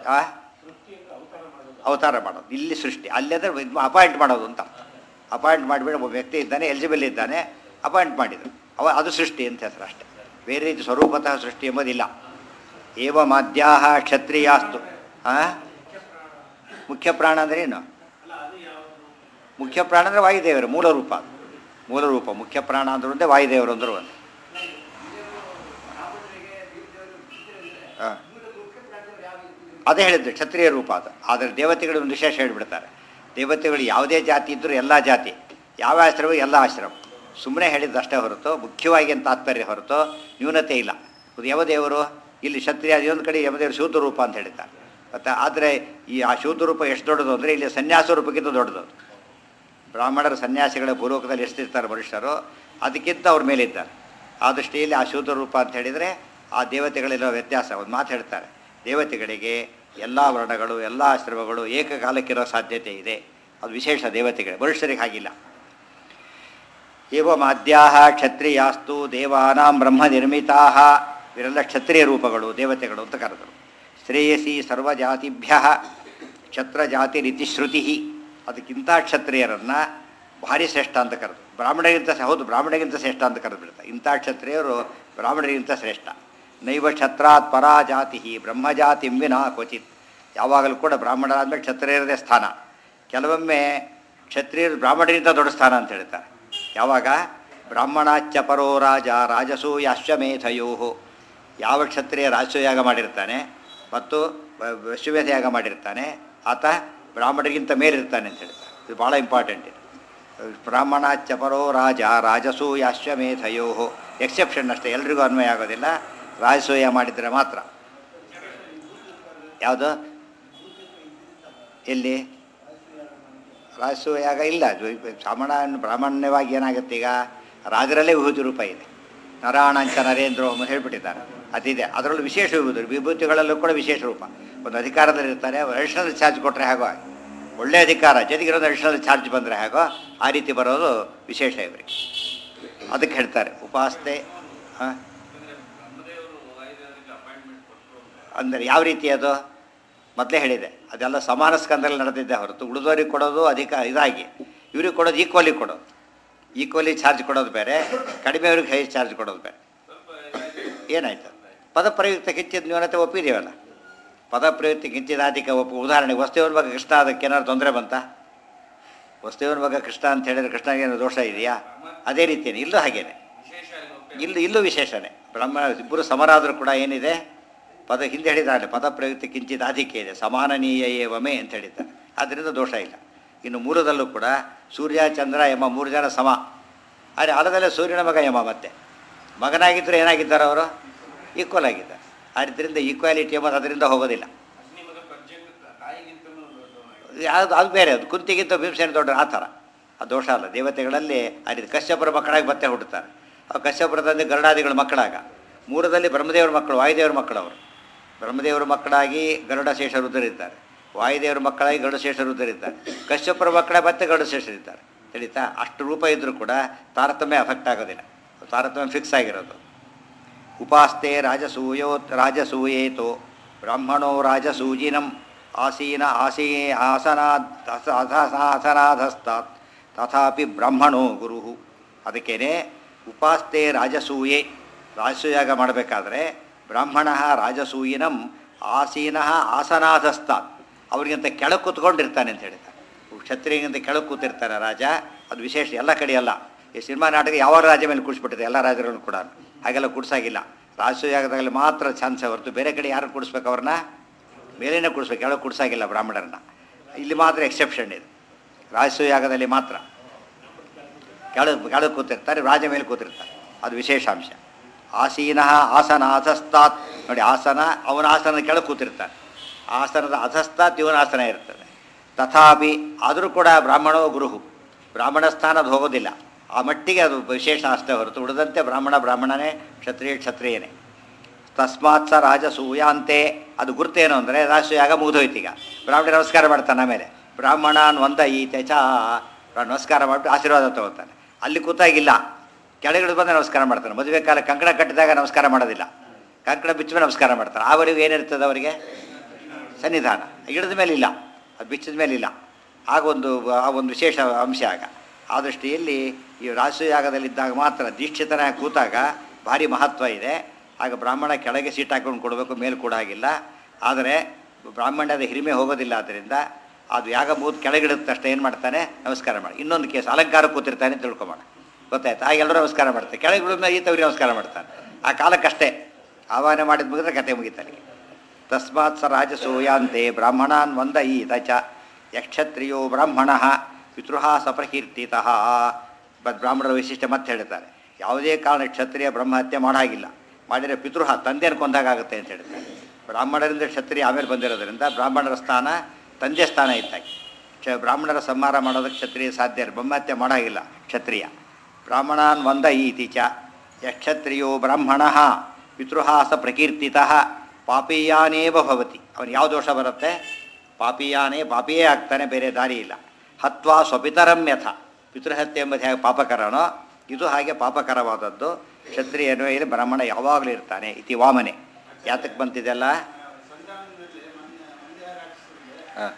ಅವತಾರ ಮಾಡೋದು ಇಲ್ಲಿ ಸೃಷ್ಟಿ ಅಲ್ಲದ್ರೆ ಅಪಾಯಿಂಟ್ ಮಾಡೋದು ಅಂತ ಅಪಾಯಿಂಟ್ ಮಾಡಿಬಿಟ್ಟು ಒಬ್ಬ ವ್ಯಕ್ತಿ ಇದ್ದಾನೆ ಎಲಿಜಿಬಲ್ ಇದ್ದಾನೆ ಅಪಾಯಿಂಟ್ ಮಾಡಿದರು ಅವ ಅದು ಸೃಷ್ಟಿ ಅಂತ ಹೆಸರು ಅಷ್ಟೇ ಬೇರೆ ರೀತಿ ಸ್ವರೂಪತಃ ಸೃಷ್ಟಿ ಎಂಬುದಿಲ್ಲ ಏವ ಮಾದ್ಯಾಹ ಕ್ಷತ್ರಿಯಾಸ್ತು ಹಾಂ ಮುಖ್ಯ ಪ್ರಾಣ ಅಂದರೆ ಏನು ಮುಖ್ಯ ಪ್ರಾಣ ಅಂದರೆ ವಾಯುದೇವರು ಮೂಲ ರೂಪ ಅದು ಮೂಲ ರೂಪ ಮುಖ್ಯ ಪ್ರಾಣ ಅಂದ್ರೂ ಒಂದೇ ವಾಯುದೇವರು ಅಂದರು ಒಂದು ಹಾಂ ಅದೇ ಹೇಳಿದ್ದು ಕ್ಷತ್ರಿಯ ರೂಪ ಅದು ಆದರೆ ದೇವತೆಗಳು ಒಂದು ವಿಶೇಷ ಹೇಳಿಬಿಡ್ತಾರೆ ದೇವತೆಗಳು ಯಾವುದೇ ಜಾತಿ ಇದ್ದರೂ ಎಲ್ಲ ಜಾತಿ ಯಾವ ಆಶ್ರಮ ಎಲ್ಲ ಆಶ್ರಮ ಸುಮ್ಮನೆ ಹೇಳಿದ್ದು ಅಷ್ಟೇ ಹೊರತು ಮುಖ್ಯವಾಗಿ ಅಂತ ತಾತ್ಪರ್ಯ ಹೊರತು ನ್ಯೂನತೆ ಇಲ್ಲ ಯಮದೇವರು ಇಲ್ಲಿ ಕ್ಷತ್ರಿಯ ಇನ್ನೊಂದು ಕಡೆ ಯಮದೇವರು ಶಿವತ ರೂಪ ಅಂತ ಹೇಳಿದ್ದಾರೆ ಮತ್ತು ಆದರೆ ಈ ಆ ಶಿವತ ರೂಪ ಎಷ್ಟು ದೊಡ್ಡದು ಅಂದರೆ ಇಲ್ಲಿ ಸನ್ಯಾಸ ರೂಪಕ್ಕಿಂತ ದೊಡ್ಡದು ಬ್ರಾಹ್ಮಣರ ಸನ್ಯಾಸಿಗಳ ಭೂಲೋಕದಲ್ಲಿ ಎಷ್ಟಿರ್ತಾರೆ ಮನುಷ್ಯರು ಅದಕ್ಕಿಂತ ಅವ್ರ ಮೇಲೆ ಇದ್ದಾರೆ ಆ ದೃಷ್ಟಿಯಲ್ಲಿ ಆ ಶಿವತ ರೂಪ ಅಂತ ಹೇಳಿದರೆ ಆ ದೇವತೆಗಳಿರೋ ವ್ಯತ್ಯಾಸ ಒಂದು ಮಾತು ಹೇಳ್ತಾರೆ ದೇವತೆಗಳಿಗೆ ಎಲ್ಲ ವರ್ಣಗಳು ಎಲ್ಲ ಆಶ್ರಮಗಳು ಏಕಕಾಲಕ್ಕಿರೋ ಸಾಧ್ಯತೆ ಇದೆ ಅದು ವಿಶೇಷ ದೇವತೆಗಳು ಮನುಷ್ಯರಿಗೆ ಹಾಗಿಲ್ಲ ಏವ ಮಾದ್ಯಾಹ ಕ್ಷತ್ರಿಯಾಸ್ತು ದೇವಾನಾಂ ಬ್ರಹ್ಮ ನಿರ್ಮಿತಾ ಇವರೆಲ್ಲ ಕ್ಷತ್ರಿಯ ರೂಪಗಳು ದೇವತೆಗಳು ಅಂತ ಕರೆದರು ಶ್ರೇಯಸಿ ಸರ್ವಜಾತಿಭ್ಯ ಕ್ಷತ್ರಜಾತಿ ರೀತಿಶ್ರುತಿ ಅದಕ್ಕಿಂತ ಕ್ಷತ್ರಿಯರನ್ನು ಭಾರಿ ಶ್ರೇಷ್ಠ ಅಂತ ಕರೆದು ಬ್ರಾಹ್ಮಣರಿಗಿಂತ ಹೌದು ಬ್ರಾಹ್ಮಣರಿಗಿಂತ ಶ್ರೇಷ್ಠ ಅಂತ ಕರೆದು ಬಿಡ್ತಾರೆ ಇಂಥ ಕ್ಷತ್ರಿಯರು ಬ್ರಾಹ್ಮಣರಿಗಿಂತ ಶ್ರೇಷ್ಠ ನೈವ ಕ್ಷತ್ರಾತ್ ಪರಾ ಜಾತಿ ಬ್ರಹ್ಮಜಾತಿ ವಿನಾ ಕ್ವಚಿತ್ ಯಾವಾಗಲೂ ಕೂಡ ಬ್ರಾಹ್ಮಣರಾದ್ಮೇಲೆ ಕ್ಷತ್ರಿಯರದೇ ಸ್ಥಾನ ಕೆಲವೊಮ್ಮೆ ಕ್ಷತ್ರಿಯರು ಬ್ರಾಹ್ಮಣರಿಗಿಂತ ದೊಡ್ಡ ಸ್ಥಾನ ಅಂತ ಹೇಳ್ತಾರೆ ಯಾವಾಗ ಬ್ರಾಹ್ಮಣಾಚ್ಚ ಪರೋ ರಾಜ ರಾಜಸೂಯಾಶ್ವಮೇಧಯೋ ಯಾವ ಕ್ಷತ್ರಿಯ ರಾಜಸೂಯಾಗ ಮಾಡಿರ್ತಾನೆ ಮತ್ತು ಅಶ್ವಮೇಧ ಯಾಗ ಮಾಡಿರ್ತಾನೆ ಆತ ಬ್ರಾಹ್ಮಣರಿಗಿಂತ ಮೇಲಿರ್ತಾನೆ ಅಂತ ಹೇಳ್ತಾರೆ ಇದು ಭಾಳ ಇಂಪಾರ್ಟೆಂಟ್ ಇದು ಬ್ರಾಹ್ಮಣಾಚ್ಚ ಪರೋ ರಾಜ ರಾಜಸೂಯಾಶ್ವಮೇಧಯೋ ಎಕ್ಸೆಪ್ಷನ್ ಅಷ್ಟೇ ಎಲ್ರಿಗೂ ಅನ್ವಯ ಆಗೋದಿಲ್ಲ ರಾಜಸೂಯ ಮಾಡಿದರೆ ಮಾತ್ರ ಯಾವುದು ಎಲ್ಲಿ ರಾಜಸೂಯಾಗ ಇಲ್ಲ ಬ್ರಾಹ್ಮಣ ಬ್ರಾಹ್ಮಣ್ಯವಾಗಿ ಏನಾಗುತ್ತೆ ಈಗ ರಾಜರಲ್ಲೇ ವಿಭೂತಿ ರೂಪ ಇದೆ ನರಾಣಾಂಚ ನರೇಂದ್ರ ಅಂತ ಹೇಳ್ಬಿಟ್ಟಿದ್ದಾರೆ ಅದಿದೆ ಅದರಲ್ಲೂ ವಿಶೇಷ ವಿಭೂತಿ ವಿಭೂತಿಗಳಲ್ಲೂ ಕೂಡ ವಿಶೇಷ ರೂಪ ಒಂದು ಅಧಿಕಾರದಲ್ಲಿರ್ತಾರೆ ಅಡಿಷನಲ್ ಚಾರ್ಜ್ ಕೊಟ್ಟರೆ ಹೇಗೋ ಒಳ್ಳೆಯ ಅಧಿಕಾರ ಜೊತೆಗಿರೋದು ಅಡಿಷನಲ್ ಚಾರ್ಜ್ ಬಂದರೆ ಹೇಗೋ ಆ ರೀತಿ ಬರೋದು ವಿಶೇಷ ಇವರಿಗೆ ಅದಕ್ಕೆ ಹೇಳ್ತಾರೆ ಉಪಾಸ್ತೆ ಹಾಂ ಅಂದರೆ ಯಾವ ರೀತಿ ಅದು ಮೊದಲೇ ಹೇಳಿದೆ ಅದೆಲ್ಲ ಸಮಾನ ಸ್ಕಂದಲ್ಲಿ ನಡೆದಿದ್ದೆ ಹೊರತು ಉಳಿದೋರಿಗೆ ಕೊಡೋದು ಅಧಿಕ ಇದಾಗಿ ಇವ್ರಿಗೆ ಕೊಡೋದು ಈಕ್ವಲಿ ಕೊಡೋದು ಈಕ್ವಲಿ ಚಾರ್ಜ್ ಕೊಡೋದು ಬೇರೆ ಕಡಿಮೆಯವ್ರಿಗೆ ಹೈ ಚಾರ್ಜ್ ಕೊಡೋದು ಬೇರೆ ಏನಾಯ್ತು ಪದಪ್ರಯುಕ್ತ ಕಿಂಚಿದ ನ್ಯೂನತೆ ಒಪ್ಪಿದೀವಲ್ಲ ಪದಪ್ರಯುಕ್ತ ಕಿಂಚಿದ ಅಧಿಕ ಒಪ್ಪು ಉದಾಹರಣೆಗೆ ವಸ್ತುವಿನ ಬಗ್ಗೆ ಕೃಷ್ಣ ಅದಕ್ಕೆ ಏನಾದ್ರು ತೊಂದರೆ ಬಂತ ವಸ್ತುವಿನ ಬಗ್ಗೆ ಕೃಷ್ಣ ಅಂತ ಹೇಳಿದ್ರೆ ಕೃಷ್ಣಗೆ ಏನೋ ದೋಷ ಇದೆಯಾ ಅದೇ ರೀತಿಯೇ ಇಲ್ಲೂ ಹಾಗೇನೆ ಇಲ್ಲೂ ಇಲ್ಲೂ ವಿಶೇಷನೇ. ಬ್ರಹ್ಮ ಇಬ್ಬರು ಸಮರಾದರೂ ಕೂಡ ಏನಿದೆ, ಪದ ಹಿಂದೆ ಹೇಳಿದ್ದಾರೆ ಪದ ಪ್ರಯುಕ್ತಿ ಕಿಂಚಿತ್ ಆಧಿಕ್ಯ ಇದೆ, ಸಮಾನನೀಯ ಏವಮೆ ಅಂತ ಹೇಳಿದ್ದಾರೆ. ಆದ್ದರಿಂದ ದೋಷ ಇಲ್ಲ. ಇನ್ನು ಮೂಲದಲ್ಲೂ ಕೂಡ ಸೂರ್ಯ ಚಂದ್ರ ಯಮ ಮೂರು ಜನ ಸಮ. ಆದರೆ ಅಲದಲ್ಲೇ ಸೂರ್ಯನ ಮಗ ಯಮ, ಮತ್ತೆ ಮಗನಾಗಿದ್ದರೆ ಏನಾಗಿದ್ದಾರೆ ಅವರು? ಈಕ್ವಲ್ ಆಗಿದ್ದಾರೆ. ಆದ್ದರಿಂದ ಈಕ್ವಾಲಿಟಿ ಎಂಬುದು ಅದರಿಂದ ಹೋಗೋದಿಲ್ಲ. ಯಾವುದು ಅದು ಬೇರೆ, ಅದು ಕುಂತಿಗಿಂತ ಭೀಮಸೇನ ದೊಡ್ಡ ಆ ಥರ ಅದು ದೋಷ ಅಲ್ಲ. ದೇವತೆಗಳಲ್ಲಿ ಅಲ್ಲಿ ಕಶ್ಯಪರ ಮಕ್ಕಳಾಗಿ ಮತ್ತೆ ಹುಟ್ಟುತ್ತಾರೆ. ಆ ಕಶ್ಯಪರ ತಂದೆ ಗರುಡಾದಿಗಳ ಮಕ್ಕಳಾಗ, ಮೂರದಲ್ಲಿ ಬ್ರಹ್ಮದೇವರ ಮಕ್ಕಳು, ವಾಯುದೇವರ ಮಕ್ಕಳು ಅವರು. ಬ್ರಹ್ಮದೇವರ ಮಕ್ಕಳಾಗಿ ಗರುಡ ಶೇಷ ರುದ್ರರಿದ್ದಾರೆ, ವಾಯುದೇವರ ಮಕ್ಕಳಾಗಿ ಗರುಡ ಶೇಷ ರುದ್ರರಿದ್ದಾರೆ, ಕಶ್ಯಪರ ಮಕ್ಕಳ ಮತ್ತೆ ಗರುಡ ಶೇಷರಿದ್ದಾರೆ. ತಿಳಿತಾ? ಅಷ್ಟು ರೂಪ ಇದ್ದರೂ ಕೂಡ ತಾರತಮ್ಯ ಅಫೆಕ್ಟ್ ಆಗೋದಿಲ್ಲ, ತಾರತಮ್ಯ ಫಿಕ್ಸ್ ಆಗಿರೋದು. ಉಪಾಸ್ತೆ ರಾಜಸೂಯೋ ರಾಜಸೂಯೇತೋ ಬ್ರಾಹ್ಮಣೋ ರಾಜಸೂಜಿನಂ ಆಸೀನ ಆಸೀ ಆಸನಾದ್ ಆಸನಾಧಸ್ತಾತ್ ತಥಾಪಿ ಬ್ರಾಹ್ಮಣೋ ಗುರು. ಅದಕ್ಕೇನೆ ಉಪಾಸ್ತೆ ರಾಜಸೂಯೆ, ರಾಜಸೂಯಾಗ ಮಾಡಬೇಕಾದ್ರೆ ಬ್ರಾಹ್ಮಣ ರಾಜಸೂಯಿನಂ ಆಸೀನ ಆಸನಾಧಸ್ತಾತ್, ಅವ್ರಿಗಿಂತ ಕೆಳಗೆ ಕೂತ್ಕೊಂಡಿರ್ತಾನೆ ಅಂತ ಹೇಳ್ತಾರೆ. ಕ್ಷತ್ರಿಯಗಿಂತ ಕೆಳಗೆ ಕೂತಿರ್ತಾನೆ ರಾಜ. ಅದು ವಿಶೇಷ, ಎಲ್ಲ ಕಡೆ ಅಲ್ಲ. ಈ ಸಿನಿಮಾ ನಾಟಕ ಯಾವ ರಾಜ ಮೇಲೆ ಕೂಡಿಸ್ಬಿಟ್ಟಿದೆ, ಎಲ್ಲ ರಾಜರನ್ನು ಕೂಡ ಹಾಗೆಲ್ಲ ಕೂಡಿಸಾಗಿಲ್ಲ. ರಾಜಸೂಯಾಗದಲ್ಲಿ ಮಾತ್ರ ಚಾನ್ಸ್ ಹೊರತು ಬೇರೆ ಕಡೆ ಯಾರು ಕೂಡಿಸ್ಬೇಕು, ಅವ್ರನ್ನ ಮೇಲೇನೆ ಕೂಡಿಸ್ಬೇಕು, ಕೆಳಗೆ ಕೂಡಿಸಾಗಿಲ್ಲ ಬ್ರಾಹ್ಮಣರನ್ನ. ಇಲ್ಲಿ ಮಾತ್ರ ಎಕ್ಸೆಪ್ಷನ್ ಇದೆ, ರಾಜಸೂಯಾಗದಲ್ಲಿ ಮಾತ್ರ ಕೆಳಗೆ ಕೆಳಗೆ ಕೂತಿರ್ತಾರೆ, ರಾಜ ಮೇಲೆ ಕೂತಿರ್ತಾರೆ, ಅದು ವಿಶೇಷಾಂಶ. ಆಸೀನ ಆಸನ ಅಧಸ್ತಾತ್ ನೋಡಿ, ಆಸನ ಅವನ ಆಸನದ ಕೆಳಗೆ ಕೂತಿರ್ತಾನೆ, ಆಸನದ ಅಧಸ್ತಾತ್ ಇವನ ಆಸನ ಇರ್ತದೆ. ತಥಾಪಿ ಆದರೂ ಕೂಡ ಬ್ರಾಹ್ಮಣೋ ಗುರುಹು, ಬ್ರಾಹ್ಮಣ ಸ್ಥಾನದ ಹೋಗೋದಿಲ್ಲ. ಆ ಮಟ್ಟಿಗೆ ಅದು ವಿಶೇಷ ಅಷ್ಟೇ ಹೊರತು ಉಳಿದಂತೆ ಬ್ರಾಹ್ಮಣ ಬ್ರಾಹ್ಮಣನೇ, ಕ್ಷತ್ರಿಯ ಕ್ಷತ್ರಿಯನೇ. ತಸ್ಮಾತ್ ಸ ರಾಜಸೂಯಾಂತೆ, ಅದು ಗುರುತೇನು ಅಂದರೆ ರಾಜಸೂಯಾಗ ಮುಗಿದೋಯ್ತೀಗ, ಬ್ರಾಹ್ಮಣ ನಮಸ್ಕಾರ ಮಾಡ್ತಾನೆ. ಆಮೇಲೆ ಬ್ರಾಹ್ಮಣಾನ್ ಒಂದ ಈತೆ ಚ ನಮಸ್ಕಾರ ಮಾಡಿಬಿಟ್ಟು ಆಶೀರ್ವಾದ ತಗೋತಾನೆ. ಅಲ್ಲಿ ಕೂತಾಗಿಲ್ಲ, ಕೆಳಗಿಳಿದು ಬಂದು ನಮಸ್ಕಾರ ಮಾಡ್ತಾನೆ. ಮದುವೆ ಕಾಲ ಕಂಕಣ ಕಟ್ಟಿದಾಗ ನಮಸ್ಕಾರ ಮಾಡೋದಿಲ್ಲ, ಕಂಕಣ ಬಿಚ್ಚ ನಮಸ್ಕಾರ ಮಾಡ್ತಾರೆ. ಆವರೆಗೂ ಏನಿರ್ತದೆ ಅವರಿಗೆ ಸನ್ನಿಧಾನ, ಇಳಿದ ಮೇಲೆ ಇಲ್ಲ, ಅದು ಬಿಚ್ಚಿದ ಮೇಲೆ ಇಲ್ಲ. ಆಗೊಂದು ಆ ಒಂದು ವಿಶೇಷ ಅಂಶ. ಆಗ ಆ ದೃಷ್ಟಿಯಲ್ಲಿ ಈ ರಾಜಸೂಯಾಗದಲ್ಲಿದ್ದಾಗ ಮಾತ್ರ ದೀಕ್ಷಿತನ ಕೂತಾಗ ಭಾರಿ ಮಹತ್ವ ಇದೆ. ಆಗ ಬ್ರಾಹ್ಮಣ ಕೆಳಗೆ ಸೀಟ್ ಹಾಕೊಂಡು ಕೊಡಬೇಕು, ಮೇಲೆ ಕೂಡ ಆಗಿಲ್ಲ. ಆದರೆ ಬ್ರಾಹ್ಮಣ್ಯದ ಹಿರಿಮೆ ಹೋಗೋದಿಲ್ಲ. ಆದ್ದರಿಂದ ಅದು ಯಾಗ ಮೂದು ಕೆಳಗಿಡುತ್ತೆ ಅಷ್ಟೇ, ಏನು ಮಾಡ್ತಾನೆ ನಮಸ್ಕಾರ ಮಾಡಿ. ಇನ್ನೊಂದು ಕೇಸ್ ಅಲಂಕಾರ ಕೂತಿರ್ತಾನೆ ಅಂತ ತಿಳ್ಕೊಬೋಣ, ಗೊತ್ತಾಯ್ತು? ಆಗ ಎಲ್ಲರೂ ನಮಸ್ಕಾರ ಮಾಡ್ತಾರೆ, ಕೆಳಗಿಳಿದ ಈತವ್ರಿಗೆ ನಮಸ್ಕಾರ ಮಾಡ್ತಾನೆ. ಆ ಕಾಲಕ್ಕಷ್ಟೇ ಆಹ್ವಾನ ಮಾಡಿದ ಮುಗಿದ್ರೆ ಕತೆ ಮುಗಿತಾನೆ. ತಸ್ಮಾತ್ ಸ ರಾಜಸೂಯಾಂತೆ ಬ್ರಾಹ್ಮಣಾನ್ ವಂದ ಈತ ಚ ಯಕ್ಷತ್ರಿಯೋ ಬ್ರಾಹ್ಮಣ ಪಿತೃ ಸಪ್ರಕೀರ್ತಿತಃ. ಬಟ್ ಬ್ರಾಹ್ಮಣರ ವೈಶಿಷ್ಟ್ಯ ಮತ್ತೆ ಹೇಳ್ತಾರೆ, ಯಾವುದೇ ಕಾರಣ ಕ್ಷತ್ರಿಯ ಬ್ರಹ್ಮಹತ್ಯೆ ಮಾಡೋ ಹಾಗಿಲ್ಲ. ಮಾಡಿದರೆ ಪಿತೃಹ ತಂದೆಯನ್ನು ಕೊಂದಾಗುತ್ತೆ ಅಂತ ಹೇಳ್ತಾರೆ. ಬ್ರಾಹ್ಮಣರಿಂದ ಕ್ಷತ್ರಿಯ ಆಮೇಲೆ ಬಂದಿರೋದ್ರಿಂದ ಬ್ರಾಹ್ಮಣರ ಸ್ಥಾನ ತಂದೆ ಸ್ಥಾನ ಇತ್ತಾಗಿ. ಕ್ಷ ಬ್ರಾಹ್ಮಣರ ಸಂಹಾರ ಮಾಡೋದಕ್ಕೆ ಕ್ಷತ್ರಿಯ ಸಾಧ್ಯ, ಬ್ರಹ್ಮಹತ್ಯೆ ಮಾಡೋಂಗಿಲ್ಲ ಕ್ಷತ್ರಿಯ. ಬ್ರಾಹ್ಮಣಾನ್ ವಂದ ಈತಿ ಚ ಯಕ್ಷತ್ರಿಯೋ ಬ್ರಾಹ್ಮಣ ಪಿತೃಹ ಸ ಪ್ರಕೀರ್ತಿತಃ ಪಾಪೀಯಾನೇವ ಭವತಿ. ಅವನು ಯಾವ ದೋಷ ಬರುತ್ತೆ? ಪಾಪೀಯಾನೇ, ಪಾಪಿಯೇ ಆಗ್ತಾನೆ, ಬೇರೆ ದಾರಿ ಇಲ್ಲ. ಹತ್ವಾ ಸ್ವಪಿತರಂ ಯಥ, ಪಿತೃಹತ್ಯೆ ಎಂಬುದು ಹೇಗೆ ಪಾಪಕರನೋ ಇದು ಹಾಗೆ ಪಾಪಕರವಾದದ್ದು. ಕ್ಷತ್ರಿಯನು ಇಲ್ಲಿ ಬ್ರಾಹ್ಮಣ ಯಾವಾಗಲೂ ಇರ್ತಾನೆ. ಇತಿ ವಾಮನೆ. ಯಾತಕ್ಕೆ ಬಂತಿದೆಲ್ಲ? ಹಾಂ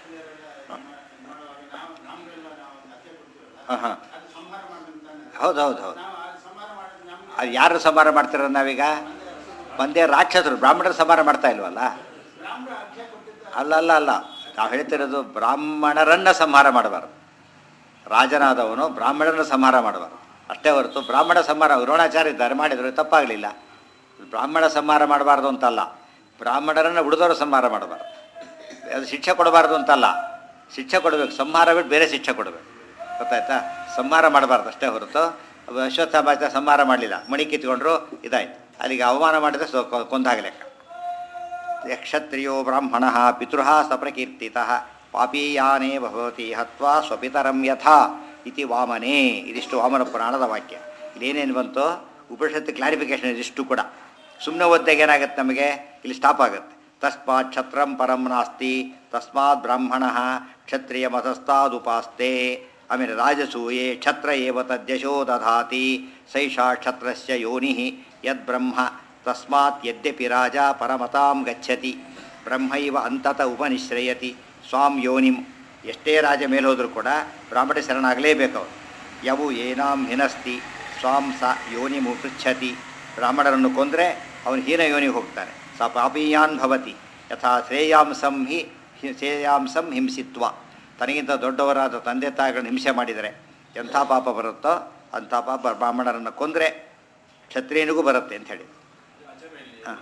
ಹಾಂ ಹಾಂ ಹೌದು ಹೌದು ಹೌದು. ಅದು ಯಾರು ಸಂಹಾರ ಮಾಡ್ತಿರೋದು ನಾವೀಗ? ಒಂದೇ ರಾಕ್ಷಸರು, ಬ್ರಾಹ್ಮಣರ ಸಂಹಾರ ಮಾಡ್ತಾ ಇಲ್ವಲ್ಲ? ಅಲ್ಲ ಅಲ್ಲ ಅಲ್ಲ, ನಾವು ಹೇಳ್ತಿರೋದು ಬ್ರಾಹ್ಮಣರನ್ನು ಸಂಹಾರ ಮಾಡಬಾರ್ದು. ರಾಜನಾದವನು ಬ್ರಾಹ್ಮಣರನ್ನು ಸಂಹಾರ ಮಾಡಬಾರ್ದು ಅಷ್ಟೇ ಹೊರತು ಬ್ರಾಹ್ಮಣ ಸಂಹಾರ ದ್ರೋಣಾಚಾರ್ಯ ಇದ್ದಾರೆ ಮಾಡಿದ್ರು ತಪ್ಪಾಗಲಿಲ್ಲ. ಬ್ರಾಹ್ಮಣ ಸಂಹಾರ ಮಾಡಬಾರ್ದು ಅಂತಲ್ಲ, ಬ್ರಾಹ್ಮಣರನ್ನು ಉಳಿದವರು ಸಂಹಾರ ಮಾಡಬಾರ್ದು. ಅದು ಶಿಕ್ಷೆ ಕೊಡಬಾರ್ದು ಅಂತಲ್ಲ, ಶಿಕ್ಷೆ ಕೊಡಬೇಕು, ಸಂಹಾರ ಬಿಟ್ಟು ಬೇರೆ ಶಿಕ್ಷೆ ಕೊಡಬೇಕು, ಗೊತ್ತಾಯ್ತಾ? ಸಂಹಾರ ಮಾಡಬಾರ್ದು ಅಷ್ಟೇ ಹೊರತು ಅಶ್ವತ್ಥಾಮ ಸಂಹಾರ ಮಾಡಲಿಲ್ಲ, ಮಣಿ ಕಿತ್ಕೊಂಡ್ರು, ಇದಾಯ್ತು, ಅಲ್ಲಿಗೆ ಅವಮಾನ ಮಾಡಿದ್ರೆ ಸೊ ಕೊಂದಾಗಲೆಕ್ಕ. ಯಕ್ಷತ್ರಿಯೋ ಬ್ರಾಹ್ಮಣ ಪಿತೃ ಸಪ್ರಕೀರ್ತಿತಃ ಪಾಪೀಯಾನೇ ಭವತಿ ಹತ್ವಾ ಸ್ವಪಿತರಂ ಯಥಾ ಇತಿ ವಾಮನೇ. ಇದಿಷ್ಟು ವಾಮನ ಪುರಾಣದ ವಾಕ್ಯ. ಇಲ್ಲೇನೇನು ಬಂತು? ಉಪನಿಷತ್ತು ಕ್ಲಾರಿಫಿಕೇಶನ್ ಇದಿಷ್ಟು ಕೂಡ. ಸುಮ್ಮನೆ ಓದ್ದಾಗ ಏನಾಗುತ್ತೆ ನಮಗೆ? ಇಲ್ಲಿ ಸ್ಟಾಪ್ ಆಗುತ್ತೆ. ತಸ್ಮಾತ್ ಕ್ಷತ್ರಂ ಪರಂ ನಾಸ್ತಿ ತಸ್ಮಾತ್ ಬ್ರಾಹ್ಮಣ ಕ್ಷತ್ರಿಯ ಮತಸ್ತಾದುಪಾಸ್ತೆ. ಆಮೇಲೆ ರಾಜಸೂಯೆ ಕ್ಷತ್ರ ಏವ ತದ್ಯಶೋ ದಧಾತಿ ಸೈಷಾ ಕ್ಷತ್ರಸ್ಯ ಯೋನಿ ಯದ್ ಬ್ರಹ್ಮ ತಸ್ಮಾತ್ ಯದ್ಯಪಿ ರಾಜ ಪರಮತಾಂ ಗಚ್ಚತಿ ಬ್ರಹ್ಮೈವ ಅಂತತ ಉಪನಿಶ್ರಯತಿ ಸ್ವಾಂ ಯೋನಿಂ. ಎಷ್ಟೇ ರಾಜ ಮೇಲೆ ಹೋದರೂ ಕೂಡ ಬ್ರಾಹ್ಮಣ ಶರಣಾಗಲೇಬೇಕು ಅವರು. ಯವು ಏನಾಂ ಹಿನಸ್ತಿ ಸ್ವಾಂ ಸ ಯೋನಿಮು ಪೃಚ್ಛತಿ. ಬ್ರಾಹ್ಮಣರನ್ನು ಕೊಂದರೆ ಅವನು ಹೀನ ಯೋನಿಗೆ ಹೋಗ್ತಾನೆ. ಸ ಪಾಪೀಯಾನ್ ಭವತಿ ಯಥಾ ಶ್ರೇಯಾಂಸಂ ಹಿ ಶ್ರೇಯಾಂಸಂ ಹಿಂಸಿತ್ವ. ತನಗಿಂತ ದೊಡ್ಡವರಾದ ತಂದೆ ತಾಯಿಗಳನ್ನು ಹಿಂಸೆ ಮಾಡಿದರೆ ಎಂಥ ಪಾಪ ಬರುತ್ತೋ ಅಂಥ ಪಾಪ ಬ್ರಾಹ್ಮಣರನ್ನು ಕೊಂದರೆ ಕ್ಷತ್ರಿಯನಿಗೂ ಬರುತ್ತೆ ಅಂತ ಹೇಳಿ. ಹಾಂ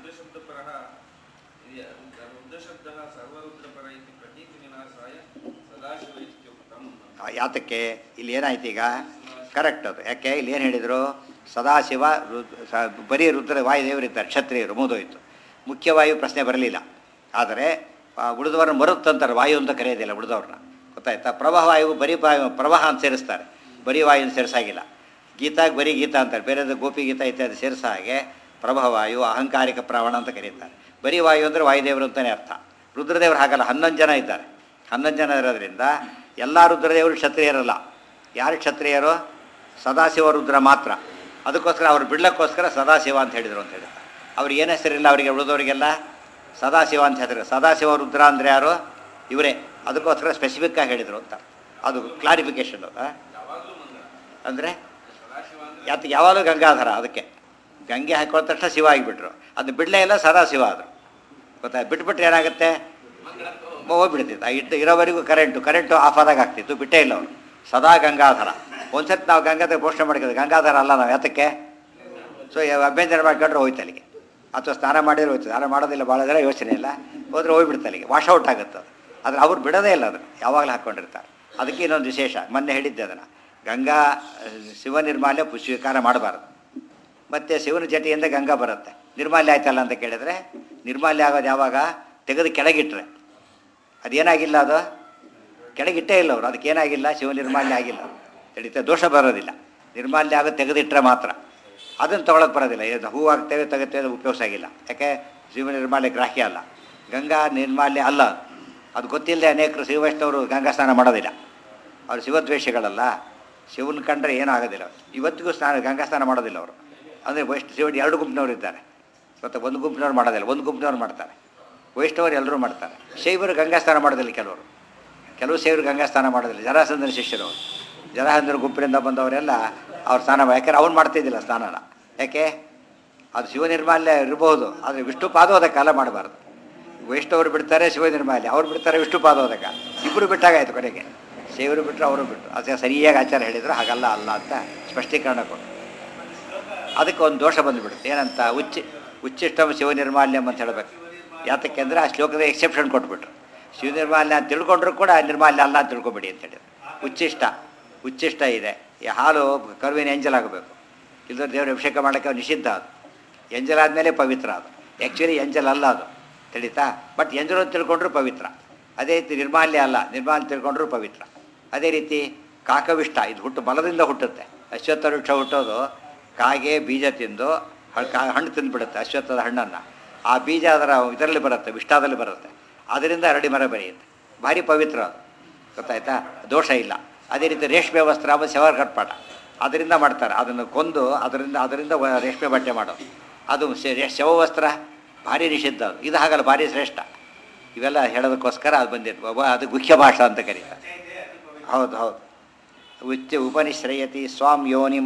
ಯಾತಕ್ಕೆ ಇಲ್ಲಿ ಏನಾಯ್ತು ಈಗ ಕರೆಕ್ಟ್ ಅದು. ಯಾಕೆ ಇಲ್ಲಿ ಏನು ಹೇಳಿದರು, ಸದಾಶಿವ ರುದ್ ಬರೀ ರುದ್ರ ವಾಯುದೇವರಿದ್ದಾರೆ, ಕ್ಷತ್ರಿಯರು ಮುಗಿದೋಯ್ತು. ಮುಖ್ಯವಾಯು ಪ್ರಶ್ನೆ ಬರಲಿಲ್ಲ. ಆದರೆ ಉಳಿದವ್ರನ್ನ ಮರುತ್ತಂತಾರೆ, ವಾಯು ಅಂತ ಕರೆಯೋದಿಲ್ಲ ಉಳಿದವ್ರನ್ನ, ಗೊತ್ತಾಯ್ತಾ. ಪ್ರವಾಹ ವಾಯು ಬರೀ ಪ್ರವಾಹ ಅಂತ ಸೇರಿಸ್ತಾರೆ, ಬರೀ ವಾಯುನ ಸೇರಿಸಾಗಿಲ್ಲ. ಗೀತಾಗೆ ಬರೀ ಗೀತಾ ಅಂತಾರೆ, ಬೇರೆದು ಗೋಪಿ ಗೀತಾ ಇತ್ಯಾದಿ ಸೇರಿಸ ಹಾಗೆ ಪ್ರಭವಾಯು ಅಹಂಕಾರಿಕ ಪ್ರಾವಣ ಅಂತ ಕರೀತಾರೆ. ಬರೀ ವಾಯು ಅಂದರೆ ವಾಯುದೇವರು ಅಂತಲೇ ಅರ್ಥ. ರುದ್ರದೇವರು ಹಾಗಲ್ಲ, ಹನ್ನೊಂದು ಜನ ಇದ್ದಾರೆ. ಹನ್ನೊಂದು ಜನ ಇರೋದ್ರಿಂದ ಎಲ್ಲ ರುದ್ರದೇವರು ಕ್ಷತ್ರಿಯರಲ್ಲ. ಯಾರು ಕ್ಷತ್ರಿಯರು? ಸದಾಶಿವ ರುದ್ರ ಮಾತ್ರ. ಅದಕ್ಕೋಸ್ಕರ ಅವ್ರು ಬಿಡ್ಲಕ್ಕೋಸ್ಕರ ಸದಾಶಿವ ಅಂತ ಹೇಳಿದರು ಅಂತ ಹೇಳ್ತಾರೆ. ಅವ್ರಿಗೆ ಏನು ಹೆಸರಿಲ್ಲ, ಅವರಿಗೆ ಉಳಿದವರಿಗೆಲ್ಲ ಸದಾಶಿವ ಅಂತ ಹೇಳ್ತಾರೆ. ಸದಾಶಿವ ರುದ್ರ ಅಂದರೆ ಯಾರು? ಇವರೇ. ಅದಕ್ಕೋಸ್ಕರ ಸ್ಪೆಸಿಫಿಕ್ಕಾಗಿ ಹೇಳಿದರು ಅಂತ. ಅದು ಕ್ಲಾರಿಫಿಕೇಷನ್. ಅಂದರೆ ಯಾತ ಯಾವಾಗಲೂ ಗಂಗಾಧರ, ಅದಕ್ಕೆ ಗಂಗೆ ಹಾಕೊಳ್ಳೋ ತಕ್ಷಣ ಶಿವ ಆಗಿಬಿಟ್ರು. ಅದು ಬಿಡಲೇ ಇಲ್ಲ, ಸದಾಶಿವ ಆದರು. ಗೊತ್ತಾಯ್ತು. ಬಿಟ್ಬಿಟ್ರೆ ಏನಾಗುತ್ತೆ, ಹೋಗ್ಬಿಡ್ತಿತ್ತು. ಇಟ್ಟು ಇರೋವರೆಗೂ ಕರೆಂಟು ಕರೆಂಟು ಆಫ್ ಆದಾಗ ಆಗ್ತಿತ್ತು, ಬಿಟ್ಟೇ ಇಲ್ಲ ಅವರು. ಸದಾ ಗಂಗಾಧರ. ಒಂದು ಸರ್ತಿ ನಾವು ಗಂಗಾಧರ ಘೋಷಣೆ ಮಾಡ್ಕೋದು, ಗಂಗಾಧರ ಅಲ್ಲ ನಾವು, ಯಾತಕ್ಕೆ? ಸೊ ಅಭ್ಯಂತರ ಮಾಡ್ಕೊಂಡ್ರೆ ಹೋಯ್ತು ಅಲ್ಲಿಗೆ. ಅಥವಾ ಸ್ನಾನ ಮಾಡಿದ್ರೆ ಹೋಯ್ತು. ಸ್ನಾನ ಮಾಡೋದಿಲ್ಲ ಭಾಳ ಜನ, ಯೋಚನೆ ಇಲ್ಲ, ಹೋದ್ರೆ ಹೋಗ್ಬಿಡ್ತು ಅಲ್ಲಿಗೆ, ವಾಶೌಟ್ ಆಗುತ್ತೆ ಅದು. ಆದರೆ ಅವ್ರು ಬಿಡೋದೇ ಇಲ್ಲ ಅದನ್ನು, ಯಾವಾಗಲೂ ಹಾಕ್ಕೊಂಡಿರ್ತಾರೆ. ಅದಕ್ಕೆ ಇನ್ನೊಂದು ವಿಶೇಷ, ಮೊನ್ನೆ ಹೇಳಿದ್ದೆ ಅದನ್ನು, ಗಂಗಾ ಶಿವ ನಿರ್ಮಾಲ್ಯ ಸ್ವೀಕಾರ ಮಾಡಬಾರ್ದು. ಮತ್ತು ಶಿವನ ಜಟಿಯಿಂದ ಗಂಗಾ ಬರುತ್ತೆ. ನಿರ್ಮಾಲ್ಯ ಆಯ್ತಲ್ಲ ಅಂತ ಕೇಳಿದರೆ, ನಿರ್ಮಾಲ್ಯ ಆಗೋದು ಯಾವಾಗ? ತೆಗೆದು ಕೆಳಗಿಟ್ರೆ. ಅದೇನಾಗಿಲ್ಲ, ಅದು ಕೆಳಗಿಟ್ಟೇ ಇಲ್ಲ ಅವರು, ಅದಕ್ಕೇನಾಗಿಲ್ಲ, ಶಿವ ನಿರ್ಮಾಲ್ಯ ಆಗಿಲ್ಲ, ತಿಳಿತ ದೋಷ ಬರೋದಿಲ್ಲ. ನಿರ್ಮಾಲ್ಯ ಆಗೋದು ತೆಗೆದಿಟ್ಟರೆ ಮಾತ್ರ, ಅದನ್ನು ತೊಗೊಳಕ್ಕೆ ಬರೋದಿಲ್ಲ. ಇದು ಹೂ ಆಗ್ತೇವೆ ತೆಗೆತೇವೆ ಉಪಯೋಗಿಸಾಗಿಲ್ಲ. ಯಾಕೆ? ಶಿವ ನಿರ್ಮಾಲ್ಯ ಗ್ರಾಹ್ಯ ಅಲ್ಲ, ಗಂಗಾ ನಿರ್ಮಾಲ್ಯ ಅಲ್ಲ. ಅದು ಗೊತ್ತಿಲ್ಲದೆ ಅನೇಕರು ಶಿವ ವೈಷ್ಣವರು ಗಂಗಾ ಸ್ನಾನ ಮಾಡೋದಿಲ್ಲ. ಅವರು ಶಿವದ್ವೇಷಗಳಲ್ಲ, ಶಿವನ ಕಂಡ್ರೆ ಏನೂ ಆಗೋದಿಲ್ಲ. ಇವತ್ತಿಗೂ ಸ್ನಾನ ಗಂಗಾ ಸ್ನಾನ ಮಾಡೋದಿಲ್ಲ ಅವರು. ಅಂದರೆ ವೈಷ್ಣವ ಶಿವ ಎರಡು ಗುಂಪಿನವ್ರು ಇದ್ದಾರೆ, ಮತ್ತು ಒಂದು ಗುಂಪಿನವ್ರು ಮಾಡೋದಿಲ್ಲ, ಒಂದು ಗುಂಪಿನವ್ರು ಮಾಡ್ತಾರೆ. ವೈಷ್ಣವರು ಎಲ್ಲರೂ ಮಾಡ್ತಾರೆ. ಶೈವರು ಗಂಗಾ ಸ್ನಾನ ಮಾಡೋದಿಲ್ಲ ಕೆಲವರು, ಕೆಲವು ಶೈವರು ಗಂಗಾ ಸ್ನಾನ ಮಾಡೋದಿಲ್ಲ. ಜರಾಸಂಧನ ಶಿಷ್ಯರು, ಜರಾಸಂಧನ ಗುಂಪಿನಿಂದ ಬಂದವರೆಲ್ಲ ಅವ್ರು ಸ್ನಾನ, ಯಾಕೆಂದ್ರೆ ಅವ್ನು ಮಾಡ್ತಿದ್ದಿಲ್ಲ ಸ್ನಾನನ. ಯಾಕೆ? ಅದು ಶಿವ ನಿರ್ಮಾಲ್ಯ ಇರಬಹುದು, ಆದರೆ ವಿಷ್ಣು ಪಾದೋದಕ ಕಾಲ ಮಾಡಬಾರ್ದು. ವೈಷ್ಣವರು ಬಿಡ್ತಾರೆ ಶಿವ ನಿರ್ಮಾಲ್ಯ, ಅವ್ರು ಬಿಡ್ತಾರೆ ವಿಷ್ಣು ಪಾದೋದಕ. ಇಬ್ಬರು ಬಿಟ್ಟಾಗಾಯ್ತು ಕೊನೆಗೆ. ಶೈವರು ಬಿಟ್ಟರು, ಅವರು ಬಿಟ್ಟರು. ಅದಕ್ಕೆ ಸರಿಯಾಗಿ ಆಚಾರ ಹೇಳಿದ್ರು, ಹಾಗಲ್ಲ ಅಲ್ಲ ಅಂತ ಸ್ಪಷ್ಟೀಕರಣ ಕೊಟ್ಟು. ಅದಕ್ಕೆ ಒಂದು ದೋಷ ಬಂದುಬಿಡುತ್ತೆ. ಏನಂತ? ಉಚ್ಚಿ ಉಚ್ಚಿಷ್ಟಮ ಶಿವ ನಿರ್ಮಾಲ್ಯಂ ಅಂತ ಹೇಳಬೇಕು. ಯಾತಕ್ಕೆ ಅಂದರೆ ಆ ಶ್ಲೋಕದ ಎಕ್ಸೆಪ್ಷನ್ ಕೊಟ್ಬಿಟ್ರು. ಶಿವ ನಿರ್ಮಾಲ್ಯ ಅಂತ ತಿಳ್ಕೊಂಡ್ರು ಕೂಡ ನಿರ್ಮಾಲ್ಯ ಅಲ್ಲ ಅಂತ ತಿಳ್ಕೊಬೇಡಿ ಅಂತ ಹೇಳಿದ್ರು. ಉಚ್ಚಿಷ್ಟ ಉಚ್ಚಿಷ್ಟ ಇದೆ. ಈ ಹಾಲು ಕರುವಿನ ಎಂಜಲ್ ಆಗಬೇಕು, ಇಲ್ಲದ ದೇವರ ಅಭಿಷೇಕ ಮಾಡೋಕ್ಕೆ ನಿಷಿದ್ಧ. ಅದು ಎಂಜಲ್ ಆದಮೇಲೆ ಪವಿತ್ರ. ಅದು ಆ್ಯಕ್ಚುಲಿ ಎಂಜಲ್ ಅಲ್ಲ, ಅದು ತಿಳಿತಾ. ಬಟ್ ಎಂಜಲು ಅಂತ ತಿಳ್ಕೊಂಡ್ರು ಪವಿತ್ರ. ಅದೇ ರೀತಿ ನಿರ್ಮಾಲ್ಯ ಅಲ್ಲ, ನಿರ್ಮಾಲ್ಯ ತಿಳ್ಕೊಂಡ್ರು ಪವಿತ್ರ. ಅದೇ ರೀತಿ ಕಾಕವಿಷ್ಟ, ಇದು ಹುಟ್ಟು ಬಲದಿಂದ ಹುಟ್ಟುತ್ತೆ. ಅಶ್ವತ್ಥ ವೃಕ್ಷ ಹುಟ್ಟೋದು ಕಾಗೆ ಬೀಜ ತಿಂದು ಕಾ ಹಣ್ಣು ತಿಂದುಬಿಡುತ್ತೆ, ಅಶ್ವತ್ಥದ ಹಣ್ಣನ್ನು. ಆ ಬೀಜ ಅದರ ಇದರಲ್ಲಿ ಬರುತ್ತೆ, ವಿಷ್ಟಾದಲ್ಲಿ ಬರುತ್ತೆ. ಅದರಿಂದ ಅರಳಿ ಮರ ಬೆಳೆಯುತ್ತೆ. ಭಾರಿ ಪವಿತ್ರ ಅದು, ಗೊತ್ತಾಯ್ತಾ. ದೋಷ ಇಲ್ಲ. ಅದೇ ರೀತಿ ರೇಷ್ಮೆ ವಸ್ತ್ರ ಆಮೇಲೆ ಶವರ್ ಕಟ್ಪಾಟ, ಅದರಿಂದ ಮಾಡ್ತಾರೆ. ಅದನ್ನು ಕೊಂದು ಅದರಿಂದ ಅದರಿಂದ ರೇಷ್ಮೆ ಬಟ್ಟೆ ಮಾಡೋದು, ಅದು ಶವವಸ್ತ್ರ ಭಾರಿ ನಿಷಿದ್ಧ. ಅದು ಇದು ಹಾಗಲ್ಲ, ಭಾರಿ ಶ್ರೇಷ್ಠ. ಇವೆಲ್ಲ ಹೇಳೋದಕ್ಕೋಸ್ಕರ ಅದು ಬಂದಿತ್ತು. ಅದು ಗುಹ್ಯ ಭಾಷಾ ಅಂತ ಕರೀತಾರೆ. ಹೌದು ಹೌದು. ಉಚ್ಚ ಉಪನಿಶ್ರಯತಿ ಸ್ವಾಮ್ ಯೋನಿಂ.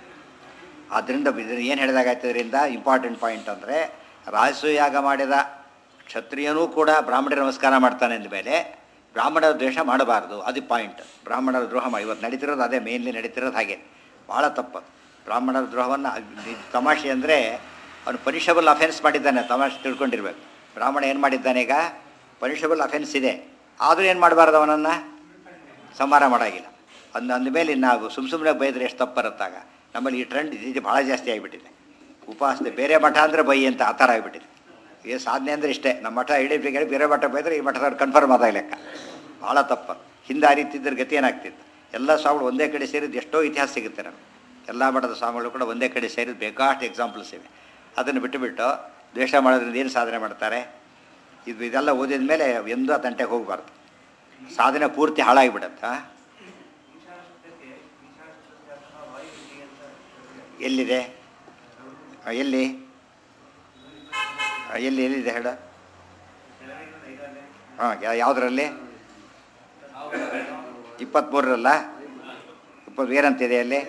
ಆದ್ದರಿಂದ ಏನು ಹೇಳಿದಾಗಾಯ್ತದ್ರಿಂದ ಇಂಪಾರ್ಟೆಂಟ್ ಪಾಯಿಂಟ್ ಅಂದರೆ, ರಾಜಸೂಯಾಗ ಮಾಡಿದ ಕ್ಷತ್ರಿಯನೂ ಕೂಡ ಬ್ರಾಹ್ಮಣರ ನಮಸ್ಕಾರ ಮಾಡ್ತಾನೆ ಅಂದಮೇಲೆ ಬ್ರಾಹ್ಮಣರ ದ್ವೇಷ ಮಾಡಬಾರ್ದು. ಅದು ಪಾಯಿಂಟ್. ಬ್ರಾಹ್ಮಣರ ದ್ರೋಹ ಇವತ್ತು ನಡೀತಿರೋದು ಅದೇ, ಮೇನ್ಲಿ ನಡೀತಿರೋದು ಹಾಗೆ. ಭಾಳ ತಪ್ಪದು ಬ್ರಾಹ್ಮಣರ ದ್ರೋಹವನ್ನು. ತಮಾಷೆ ಅಂದರೆ ಅವನು ಪನಿಷಬಲ್ ಅಫೆನ್ಸ್ ಮಾಡಿದ್ದಾನೆ, ತಮಾಷೆ ತಿಳ್ಕೊಂಡಿರ್ಬೇಕು. ಬ್ರಾಹ್ಮಣ ಏನು ಮಾಡಿದ್ದಾನೆ ಈಗ? ಪನಿಷಬಲ್ ಅಫೆನ್ಸ್ ಇದೆ, ಆದರೂ ಏನು ಮಾಡಬಾರ್ದು, ಅವನನ್ನು ಸಂಹಾರ ಮಾಡೋಂಗಿಲ್ಲ. ಅಂದು ಅಂದಮೇಲೆ ನಾವು ಸುಮ್ಮ ಸುಮ್ಮನೆ ಬೈದರೆ ಎಷ್ಟು ತಪ್ಪು ಬರುತ್ತಾಗ. ನಮ್ಮಲ್ಲಿ ಈ ಟ್ರೆಂಡ್ ಇದು ಭಾಳ ಜಾಸ್ತಿ ಆಗಿಬಿಟ್ಟಿದೆ. ಉಪವಾಸದೆ ಬೇರೆ ಮಠ ಅಂದರೆ ಬೈ ಅಂತ ಆ ಥರ ಆಗಿಬಿಟ್ಟಿದೆ. ಈ ಸಾಧನೆ ಅಂದರೆ ಇಷ್ಟೇ. ನಮ್ಮ ಮಠ ಇಡೀ ಬೇರೆ ಮಠ ಬೈದರೆ ಈ ಮಠದವ್ರು ಕನ್ಫರ್ಮ್ ಆದಾಗ ಲೆಕ್ಕ. ಭಾಳ ತಪ್ಪು. ಹಿಂದೆ ಆ ರೀತಿ ಇದ್ದರೆ ಗತಿ ಏನಾಗ್ತಿತ್ತು? ಎಲ್ಲ ಸ್ವಾಮಿಗಳು ಒಂದೇ ಕಡೆ ಸೇರಿದ್ದು ಎಷ್ಟೋ ಇತಿಹಾಸ ಸಿಗುತ್ತೆ ನಮಗೆ. ಎಲ್ಲ ಮಠದ ಸ್ವಾಮಿಗಳು ಕೂಡ ಒಂದೇ ಕಡೆ ಸೇರಿದ್ದು ಬೇಕಾಷ್ಟು ಎಕ್ಸಾಂಪಲ್ಸ್ ಇವೆ. ಅದನ್ನು ಬಿಟ್ಟುಬಿಟ್ಟು ದ್ವೇಷ ಮಾಡೋದ್ರಿಂದ ಏನು ಸಾಧನೆ ಮಾಡ್ತಾರೆ? ಇದು ಇದೆಲ್ಲ ಓದಿದ ಮೇಲೆ ಎಂದೂ ಆ ತಂಟೆಗೆ ಹೋಗಬಾರ್ದು. ಸಾಧನೆ ಪೂರ್ತಿ ಹಾಳಾಗಿಬಿಡತ್ತಾ. ಎಲ್ಲಿದೆ? ಎಲ್ಲಿ ಎಲ್ಲಿ ಎಲ್ಲಿದೆ ಹೇಳ? ಹಾಂ, ಯಾವುದರಲ್ಲಿ? ಇಪ್ಪತ್ತ್ಮೂರರಲ್ಲ? ಇಪ್ಪತ್ತು ಏನಂತಿದೆ ಅಲ್ಲಿ?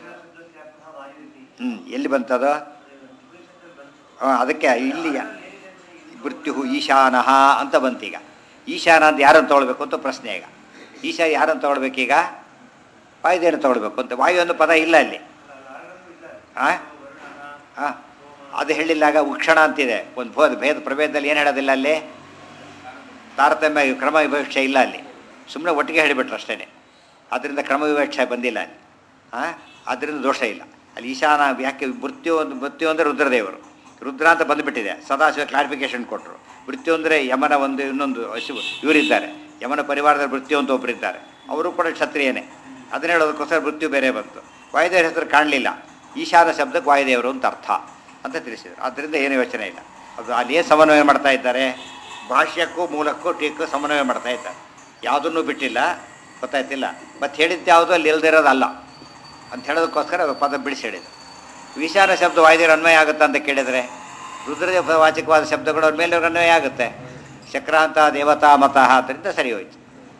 ಹ್ಞೂ, ಎಲ್ಲಿ ಬಂತದು? ಹಾಂ, ಅದಕ್ಕೆ ಇಲ್ಲಿ ಮೃತ್ಯು ಈಶಾನಃ ಅಂತ ಬಂತೀಗ. ಈಶಾನ ಅಂತ ಯಾರನ್ನು ತೊಗೊಳ್ಬೇಕು ಅಂತ ಪ್ರಶ್ನೆ. ಈಗ ಈಶಾ ಯಾರನ್ನು ತೊಗೊಳ್ಬೇಕೀಗ? ವಾಯುದೇವನ ತೊಗೊಳ್ಬೇಕು ಅಂತ. ವಾಯು ಒಂದು ಪದ ಇಲ್ಲ ಅಲ್ಲಿ. ಹಾಂ, ಹಾಂ ಅದು ಹೇಳಿಲ್ಲಾಗ ಉಕ್ಷಣ ಅಂತಿದೆ ಒಂದು ಭೋದ ಭೇದ ಪ್ರಭೇದದಲ್ಲಿ ಏನು ಹೇಳೋದಿಲ್ಲ ಅಲ್ಲಿ ತಾರತಮ್ಯ ಕ್ರಮ ವಿವಕ್ಷೆ ಇಲ್ಲ ಅಲ್ಲಿ ಸುಮ್ಮನೆ ಒಟ್ಟಿಗೆ ಹೇಳಿಬಿಟ್ರು ಅಷ್ಟೇ ಅದರಿಂದ ಕ್ರಮ ವಿವಕ್ಷೆ ಬಂದಿಲ್ಲ ಅಲ್ಲಿ ಹಾಂ ಅದರಿಂದ ದೋಷ ಇಲ್ಲ ಅಲ್ಲಿ ಈಶಾನ ಯಾಕೆ ಮೃತ್ಯು ಒಂದು ಮೃತ್ಯು ಅಂದರೆ ರುದ್ರದೇವರು ರುದ್ರ ಅಂತ ಬಂದುಬಿಟ್ಟಿದೆ ಸದಾಶಿವ ಕ್ಲಾರಿಫಿಕೇಶನ್ ಕೊಟ್ಟರು ಮೃತ್ಯು ಅಂದರೆ ಯಮನ ಒಂದು ಇನ್ನೊಂದು ಹಸಿವು ಇವರಿದ್ದಾರೆ ಯಮನ ಪರಿವಾರದ ಮೃತ್ಯು ಅಂತ ಒಬ್ಬರಿದ್ದಾರೆ ಅವರು ಕೂಡ ಕ್ಷತ್ರಿಯನೇ ಅದನ್ನ ಹೇಳೋದಕ್ಕೋಸ್ಕರ ಮೃತ್ಯು ಬೇರೆ ಬಂತು ವಾಯುದೇವರ ಹೆಸರು ಕಾಣಲಿಲ್ಲ ಈಶಾನ ಶಬ್ದಕ್ಕೆ ವಾಯುದೇವರು ಅಂತ ಅರ್ಥ ಅಂತ ತಿಳಿಸಿದರು ಆದ್ದರಿಂದ ಏನು ಯೋಚನೆ ಇಲ್ಲ ಅದು ಅಲ್ಲಿ ಏನು ಸಮನ್ವಯ ಮಾಡ್ತಾ ಇದ್ದಾರೆ ಭಾಷ್ಯಕ್ಕೂ ಮೂಲಕ್ಕೂ ಟೀಕು ಸಮನ್ವಯ ಮಾಡ್ತಾ ಇದ್ದಾರೆ ಯಾವುದನ್ನು ಬಿಟ್ಟಿಲ್ಲ ಗೊತ್ತಾಯ್ತಿಲ್ಲ ಮತ್ತು ಹೇಳಿದ್ದು ಯಾವುದು ಅಲ್ಲಿ ಇಲ್ದಿರೋದಲ್ಲ ಅಂತ ಹೇಳೋದಕ್ಕೋಸ್ಕರ ಪದ ಬಿಡಿಸಿ ಹೇಳಿದ್ರು ಈಶಾನ ಶಬ್ದ ವಾಯುದೇವರು ಅನ್ವಯ ಆಗುತ್ತಾ ಅಂತ ಕೇಳಿದರೆ ರುದ್ರದೇವ ವಾಚಕವಾದ ಶಬ್ದಗಳು ಅವ್ರ ಮೇಲೆ ಅನ್ವಯ ಆಗುತ್ತೆ ಚಕ್ರಾಂತ ದೇವತಾ ಮತಃ ಆದ್ದರಿಂದ ಸರಿ ಹೋಯ್ತು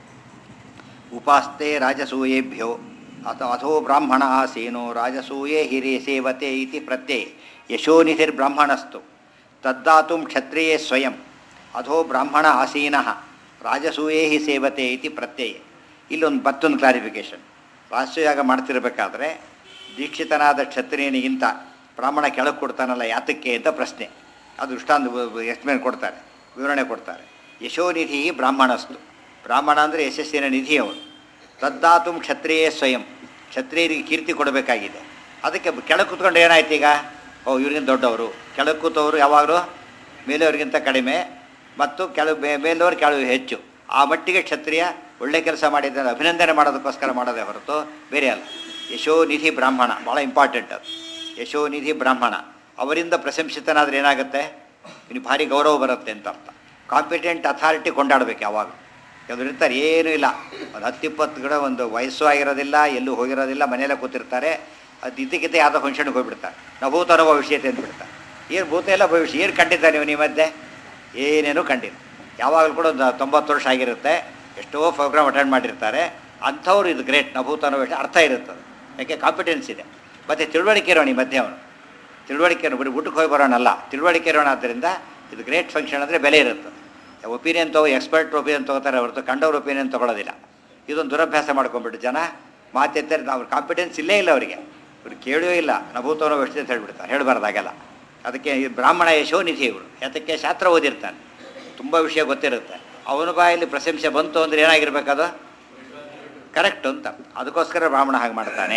ಉಪಾಸ್ತೆ ರಾಜಸೂಯೇಭ್ಯೋ ಅಥವಾ ಅಥೋ ಬ್ರಾಹ್ಮಣ ಆಸೀನೋ ರಾಜಸೂಯೇ ಹಿರೇ ಸೇವತೆ ಇತಿ ಪ್ರತ್ಯಯ ಯಶೋನಿಧಿರ್ಬ್ರಾಹ್ಮಣಸ್ತು ತದ್ದಾತುಂ ಕ್ಷತ್ರಿಯೇ ಸ್ವಯಂ ಅಥೋ ಬ್ರಾಹ್ಮಣ ಆಸೀನಃ ರಾಜಸೂಯೇ ಹಿ ಸೇವತೆ ಇತಿ ಪ್ರತ್ಯಯ ಇಲ್ಲೊಂದು ಮತ್ತೊಂದು ಕ್ಲಾರಿಫಿಕೇಶನ್ ರಾಜಸೂಯಾಗ ಮಾಡ್ತಿರ್ಬೇಕಾದ್ರೆ ದೀಕ್ಷಿತನಾದ ಕ್ಷತ್ರಿಯನಿಗಿಂತ ಬ್ರಾಹ್ಮಣ ಕೆಳಗೆ ಕೊಡ್ತಾನಲ್ಲ ಯಾತಕ್ಕೆ ಅಂತ ಪ್ರಶ್ನೆ ಅದು ಇಷ್ಟಾಂದು ಎಕ್ಸ್ಪ್ಲೇನ್ ಕೊಡ್ತಾರೆ ವಿವರಣೆ ಕೊಡ್ತಾರೆ ಯಶೋನಿಧಿ ಬ್ರಾಹ್ಮಣಸ್ತು ಬ್ರಾಹ್ಮಣ ಅಂದರೆ ಯಶಸ್ಸಿನ ನಿಧಿ ಅವನು ತದ್ದಾತುಂ ಕ್ಷತ್ರಿಯೇ ಸ್ವಯಂ ಕ್ಷತ್ರಿಯರಿಗೆ ಕೀರ್ತಿ ಕೊಡಬೇಕಾಗಿದೆ ಅದಕ್ಕೆ ಕೆಳಗೆ ಕೂತ್ಕೊಂಡು ಏನಾಯ್ತು ಈಗ ಓ ಇವ್ರಿಗಿಂತ ದೊಡ್ಡವರು ಕೆಳಗೆ ಕೂತವರು ಯಾವಾಗಲೂ ಮೇಲೆಯವ್ರಿಗಿಂತ ಕಡಿಮೆ ಮತ್ತು ಕೆಳಗೆ ಮೇ ಮೇಲವ್ರು ಕೆಳಗೆ ಹೆಚ್ಚು ಆ ಮಟ್ಟಿಗೆ ಕ್ಷತ್ರಿಯ ಒಳ್ಳೆ ಕೆಲಸ ಮಾಡಿದ್ದಾರೆ ಅಭಿನಂದನೆ ಮಾಡೋದಕ್ಕೋಸ್ಕರ ಮಾಡೋದೇ ಹೊರತು ಬೇರೆ ಅಲ್ಲ ಯಶೋನಿಧಿ ಬ್ರಾಹ್ಮಣ ಭಾಳ ಇಂಪಾರ್ಟೆಂಟ್ ಅದು ಯಶೋನಿಧಿ ಬ್ರಾಹ್ಮಣ ಅವರಿಂದ ಪ್ರಶಂಸಿತನಾದ್ರೆ ಏನಾಗುತ್ತೆ ಇನ್ನು ಭಾರಿ ಗೌರವ ಬರುತ್ತೆ ಅಂತ ಅರ್ಥ ಕಾಂಪಿಟೆಂಟ್ ಅಥಾರಿಟಿ ಕೊಂಡಾಡಬೇಕು ಯಾವಾಗ ಯಾವ್ದು ಇರ್ತಾರೆ ಏನೂ ಇಲ್ಲ ಒಂದು ಹತ್ತಿಪ್ಪತ್ತು ಗಿಡ ಒಂದು ವಯಸ್ಸು ಆಗಿರೋದಿಲ್ಲ ಎಲ್ಲೂ ಹೋಗಿರೋದಿಲ್ಲ ಮನೆಯಲ್ಲೇ ಕೂತಿರ್ತಾರೆ ಅದು ಇದಕ್ಕಿಂತ ಯಾವುದೋ ಫಂಕ್ಷನ್ಗೆ ಹೋಗಿಬಿಡ್ತಾರೆ ನಾವು ಭೂತನ ಭವಿಷ್ಯತೆ ಅಂದ್ಬಿಡ್ತಾರೆ ಏನು ಭೂತ ಎಲ್ಲ ಭವಿಷ್ಯ ಏನು ಕಂಡಿದ್ದಾರೆ ನೀವು ನಿಮ್ಮ ಮಧ್ಯೆ ಏನೇನೂ ಕಂಡಿಲ್ಲ ಯಾವಾಗಲೂ ಕೂಡ ಒಂದು ತೊಂಬತ್ತು ವರ್ಷ ಆಗಿರುತ್ತೆ ಎಷ್ಟೋ ಪ್ರೋಗ್ರಾಮ್ ಅಟೆಂಡ್ ಮಾಡಿರ್ತಾರೆ ಅಂಥವ್ರು ಇದು ಗ್ರೇಟ್ ನಭೂತನ ಭವಿಷ್ಯ ಅರ್ಥ ಇರುತ್ತದೆ ಯಾಕೆ ಕಾಂಪಿಟೆನ್ಸ್ ಇದೆ ಮತ್ತು ತಿಳುವಳಿಕೆ ಇರೋಣ ಈ ಮಧ್ಯೆ ಅವನು ತಿಳುವಳಿಕೆ ಬರೀ ಊಟಕ್ಕೆ ಹೋಗಿ ಬರೋಣಲ್ಲ ತಿಳುವಳಿಕೆ ಇರೋಣ ಆದ್ದರಿಂದ ಇದು ಗ್ರೇಟ್ ಫಂಕ್ಷನ್ ಅಂದರೆ ಬೆಲೆ ಇರುತ್ತೆ ಒಪಿನಿಯನ್ ತಗೋ ಎಕ್ಸ್ಪರ್ಟ್ ಒಪಿನಿಯನ್ ತೊಗೋತಾರೆ ಹೊರತು ಕಂಡವ್ರ ಒಪಿನಿಯನ್ ತೊಗೊಳ್ಳೋದಿಲ್ಲ ಇದೊಂದು ದುರಭ್ಯಾಸ ಮಾಡ್ಕೊಂಡ್ಬಿಟ್ಟು ಜನ ಮಾತೆತ್ತಾರೆ ಅವ್ರ ಕಾಂಪಿಟೆನ್ಸ್ ಇಲ್ಲೇ ಇಲ್ಲ ಅವರಿಗೆ ಇವ್ರು ಕೇಳೂ ಇಲ್ಲ ನಭೂತವನೋ ಎಷ್ಟು ಅಂತ ಹೇಳ್ಬಿಡ್ತಾರೆ ಹೇಳಬಾರ್ದಾಗೆಲ್ಲ ಅದಕ್ಕೆ ಈ ಬ್ರಾಹ್ಮಣ ಯಶೋನಿಧಿ ಇವರು ಯಾತಕ್ಕೆ ಶಾಸ್ತ್ರ ಓದಿರ್ತಾನೆ ತುಂಬ ವಿಷಯ ಗೊತ್ತಿರುತ್ತೆ ಅವನ ಬಾಯಲ್ಲಿ ಪ್ರಶಂಸೆ ಬಂತು ಅಂದರೆ ಏನಾಗಿರ್ಬೇಕದು ಕರೆಕ್ಟು ಅಂತ ಅದಕ್ಕೋಸ್ಕರ ಬ್ರಾಹ್ಮಣ ಹಾಗೆ ಮಾಡ್ತಾನೆ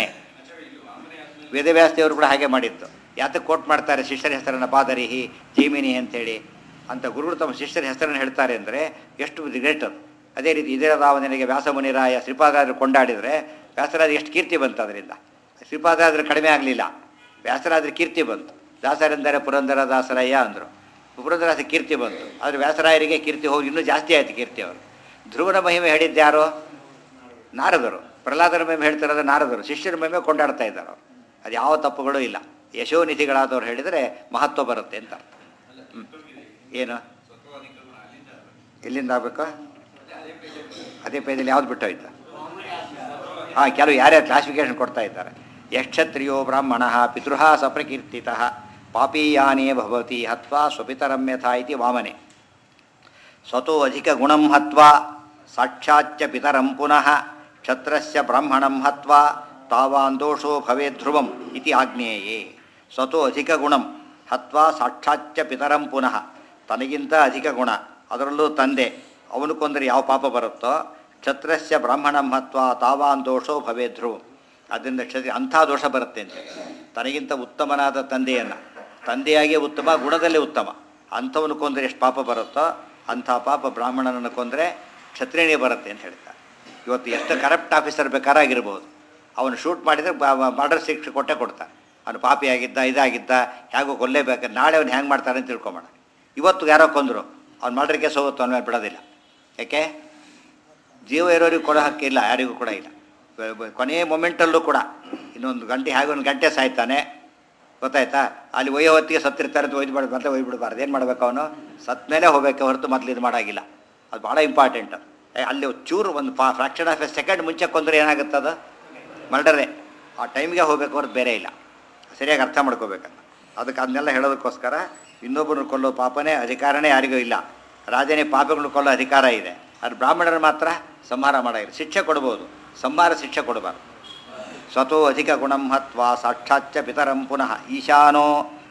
ವೇದವ್ಯಾಸ ದೇವರು ಕೂಡ ಹಾಗೆ ಮಾಡಿತ್ತು ಯಾತಕ್ಕೆ ಕೋಟ್ ಮಾಡ್ತಾರೆ ಶಿಷ್ಯರ ಹೆಸರನ್ನು ಪಾದರಿಹಿ ಜೈಮಿನಿ ಅಂಥೇಳಿ ಅಂತ ಗುರುಗಳು ತಮ್ಮ ಶಿಷ್ಯರ ಹೆಸರನ್ನು ಹೇಳ್ತಾರೆ ಅಂದರೆ ಎಷ್ಟು ಗ್ರೇಟ್ ಅದು ಅದೇ ರೀತಿ ಇದೇ ರಾವನಿಗೆ ವ್ಯಾಸಮುನಿರಾಯ ಶ್ರೀಪಾದಾದ್ರು ಕೊಂಡಾಡಿದರೆ ವ್ಯಾಸರಾಜ ಎಷ್ಟು ಕೀರ್ತಿ ಬಂತು ಅದರಿಂದ ಶ್ರೀಪಾದಾದ್ರೆ ಕಡಿಮೆ ಆಗಲಿಲ್ಲ ವ್ಯಾಸರಾದ್ರೆ ಕೀರ್ತಿ ಬಂತು ದಾಸರೆಂದರೆ ಪುರಂದರ ದಾಸರಯ್ಯ ಅಂದರು ಪುರಂದರಾಸ ಕೀರ್ತಿ ಬಂತು ಆದರೆ ವ್ಯಾಸರಾಯರಿಗೆ ಕೀರ್ತಿ ಹೋಗಿ ಇನ್ನೂ ಜಾಸ್ತಿ ಆಯಿತು ಕೀರ್ತಿ ಅವರು ಧ್ರುವನ ಮಹಿಮೆ ಹೇಳಿದ್ದು ಯಾರು ನಾರದರು ಪ್ರಹ್ಲಾದರ ಮಹಿಮೆ ಹೇಳ್ತಿರೋದು ನಾರದರು ಶಿಷ್ಯರ ಮಹಿಮೆ ಕೊಂಡಾಡ್ತಾ ಇದ್ದಾರೆ ಅವರು ಅದು ಯಾವ ತಪ್ಪುಗಳೂ ಇಲ್ಲ ಯಶೋನಿಧಿಗಳಾದವ್ರು ಹೇಳಿದರೆ ಮಹತ್ವ ಬರುತ್ತೆ ಅಂತ ಹ್ಞೂ ಏನು ಎಲ್ಲಿಂದ ಆಗಬೇಕು ಅದೇ ಪೇಜಲ್ಲಿ ಯಾವ್ದು ಬಿಟ್ಟೋಯ್ತು ಹಾಂ ಕೆಲವು ಯಾರ್ಯಾರು ಕ್ಲಾಸಿಫಿಕೇಶನ್ ಕೊಡ್ತಾ ಇದ್ದಾರೆ ಯಕ್ಷತ್ರಿಯೋ ಬ್ರಾಹ್ಮಣ ಪಿತೃಹ ಸಪ್ರಕೀರ್ತಿತ ಪಾಪೀಯಾನೇ ಭವತಿ ಹತ್ವಾ ಸ್ವಪಿತರಮ್ಯಥಾ ಇತಿ ವಾಮನೆ ಸ್ವತೋ ಅಧಿಕ ಗುಣಂ ಹತ್ವಾ ಸಾಕ್ಷಾಚ್ಚ ಪಿತರಂ ಪುನಃ ಕ್ಷತ್ರಸ್ಯ ಬ್ರಾಹ್ಮಣಂ ಹತ್ವಾ ತಾವಾನ್ ದೋಷೋ ಭವೇದ್ ಧ್ರುವಂ ಇತಿ ಆಗ್ನೇಯೇ ಸ್ವತೋ ಅಧಿಕ ಗುಣಂ ಹತ್ವಾ ಸಾಕ್ಷಾಚ್ಚ ಪಿತರಂ ಪುನಃ ತನಗಿಂತ ಅಧಿಕ ಗುಣ ಅದರಲ್ಲೂ ತಂದೆ ಅವನು ಕೊಂದರೆ ಯಾವ ಪಾಪ ಬರುತ್ತೋ ಕ್ಷತ್ರಸ್ಯ ಬ್ರಾಹ್ಮಣಂ ಹತ್ವಾ ತಾವಾನ್ ದೋಷೋ ಭವೇದ್ ಧ್ರುವಂ ಅದರಿಂದ ಕ್ಷತ್ರಿಯ ಅಂಥ ದೋಷ ಬರುತ್ತೆ ಅಂತ ತನಗಿಂತ ಉತ್ತಮನಾದ ತಂದೆಯನ್ನು ತಂದೆಯಾಗಿ ಉತ್ತಮ ಗುಣದಲ್ಲಿ ಉತ್ತಮ ಅಂಥವನು ಕೊಂದರೆ ಎಷ್ಟು ಪಾಪ ಬರುತ್ತೋ ಅಂಥ ಪಾಪ ಬ್ರಾಹ್ಮಣನನ್ನು ಕೊಂದರೆ ಕ್ಷತ್ರಿಯನಿಗೆ ಬರುತ್ತೆ ಅಂತ ಹೇಳ್ತಾರೆ ಇವತ್ತು ಎಷ್ಟು ಕರಪ್ಟ್ ಆಫೀಸರ್ ಬೇಕಾರಾಗಿರ್ಬೋದು ಅವನು ಶೂಟ್ ಮಾಡಿದರೆ ಮರ್ಡರ್ ಶಿಕ್ಷೆ ಕೊಟ್ಟೆ ಕೊಡ್ತಾರೆ ಅವನು ಪಾಪಿಯಾಗಿದ್ದ ಇದಾಗಿದ್ದ ಹೇಗೋ ಕೊಲ್ಲೇಬೇಕು ನಾಳೆ ಅವ್ನು ಹೆಂಗೆ ಮಾಡ್ತಾರೆ ಅಂತ ತಿಳ್ಕೊಂಬೋಣ ಇವತ್ತು ಯಾರೋ ಕೊಂದರು ಅವ್ನು ಮರ್ಡರ್ ಕೇಸ್ ಹೋಗುತ್ತೋ ಅವನ ಮೇಲೆ ಬಿಡೋದಿಲ್ಲ ಯಾಕೆ ಜೀವ ಇರೋರಿಗೆ ಕೊಡೋ ಹಕ್ಕಿಲ್ಲ ಯಾರಿಗೂ ಕೂಡ ಇಲ್ಲ ಕೊನೆಯ ಮೊಮೆಂಟಲ್ಲೂ ಕೂಡ ಇನ್ನೊಂದು ಗಂಟೆ ಹಾಗೆ ಒಂದು ಗಂಟೆ ಸಾಯ್ತಾನೆ ಗೊತ್ತಾಯ್ತಾ ಅಲ್ಲಿ ಒಯ್ಯೋ ಹೊತ್ತಿಗೆ ಸತ್ತಿರ್ತಾರೆ ಅಂತ ಒಯ್ದು ಬಿಡ ಮತ್ತೆ ಒಯ್ದುಬಿಡಬಾರ್ದು ಏನು ಮಾಡಬೇಕು ಅವನು ಸತ್ತ ಮೇಲೆ ಹೋಗಬೇಕು ಹೊರತು ಮೊದಲು ಇದು ಮಾಡೋಂಗಿಲ್ಲ ಅದು ಭಾಳ ಇಂಪಾರ್ಟೆಂಟ್ ಅಲ್ಲಿ ಚೂರು ಒಂದು ಫಾ ಫ್ರಾಕ್ಷನ್ ಆಫ್ ಎ ಸೆಕೆಂಡ್ ಮುಂಚೆ ಕೊಂದರೆ ಏನಾಗುತ್ತೆ ಅದು ಮರ್ಡರೇ ಆ ಟೈಮ್ಗೆ ಹೋಗಬೇಕು ಹೊರತು ಬೇರೆ ಇಲ್ಲ ಸರಿಯಾಗಿ ಅರ್ಥ ಮಾಡ್ಕೋಬೇಕಲ್ಲ ಅದಕ್ಕೆ ಅದನ್ನೆಲ್ಲ ಹೇಳೋದಕ್ಕೋಸ್ಕರ ಇನ್ನೊಬ್ಬರನ್ನು ಕೊಲ್ಲೋ ಪಾಪನೇ ಅಧಿಕಾರನೇ ಯಾರಿಗೂ ಇಲ್ಲ ರಾಜನೇ ಪಾಪಗಳನ್ನು ಕೊಲ್ಲೋ ಅಧಿಕಾರ ಇದೆ ಅದು ಬ್ರಾಹ್ಮಣರು ಮಾತ್ರ ಸಂಹಾರ ಮಾಡೋಲ್ಲ ಶಿಕ್ಷೆ ಕೊಡ್ಬೋದು ಸಂಹಾರ ಶಿಕ್ಷೆ ಕೊಡಬಾರ್ದು ಸ್ವತೋ ಅಧಿಕ ಗುಣಂ ಹತ್ವಾ ಸಾಕ್ಷಾಚ್ಚ ಪಿತರಂ ಪುನಃ ಈಶಾನೋ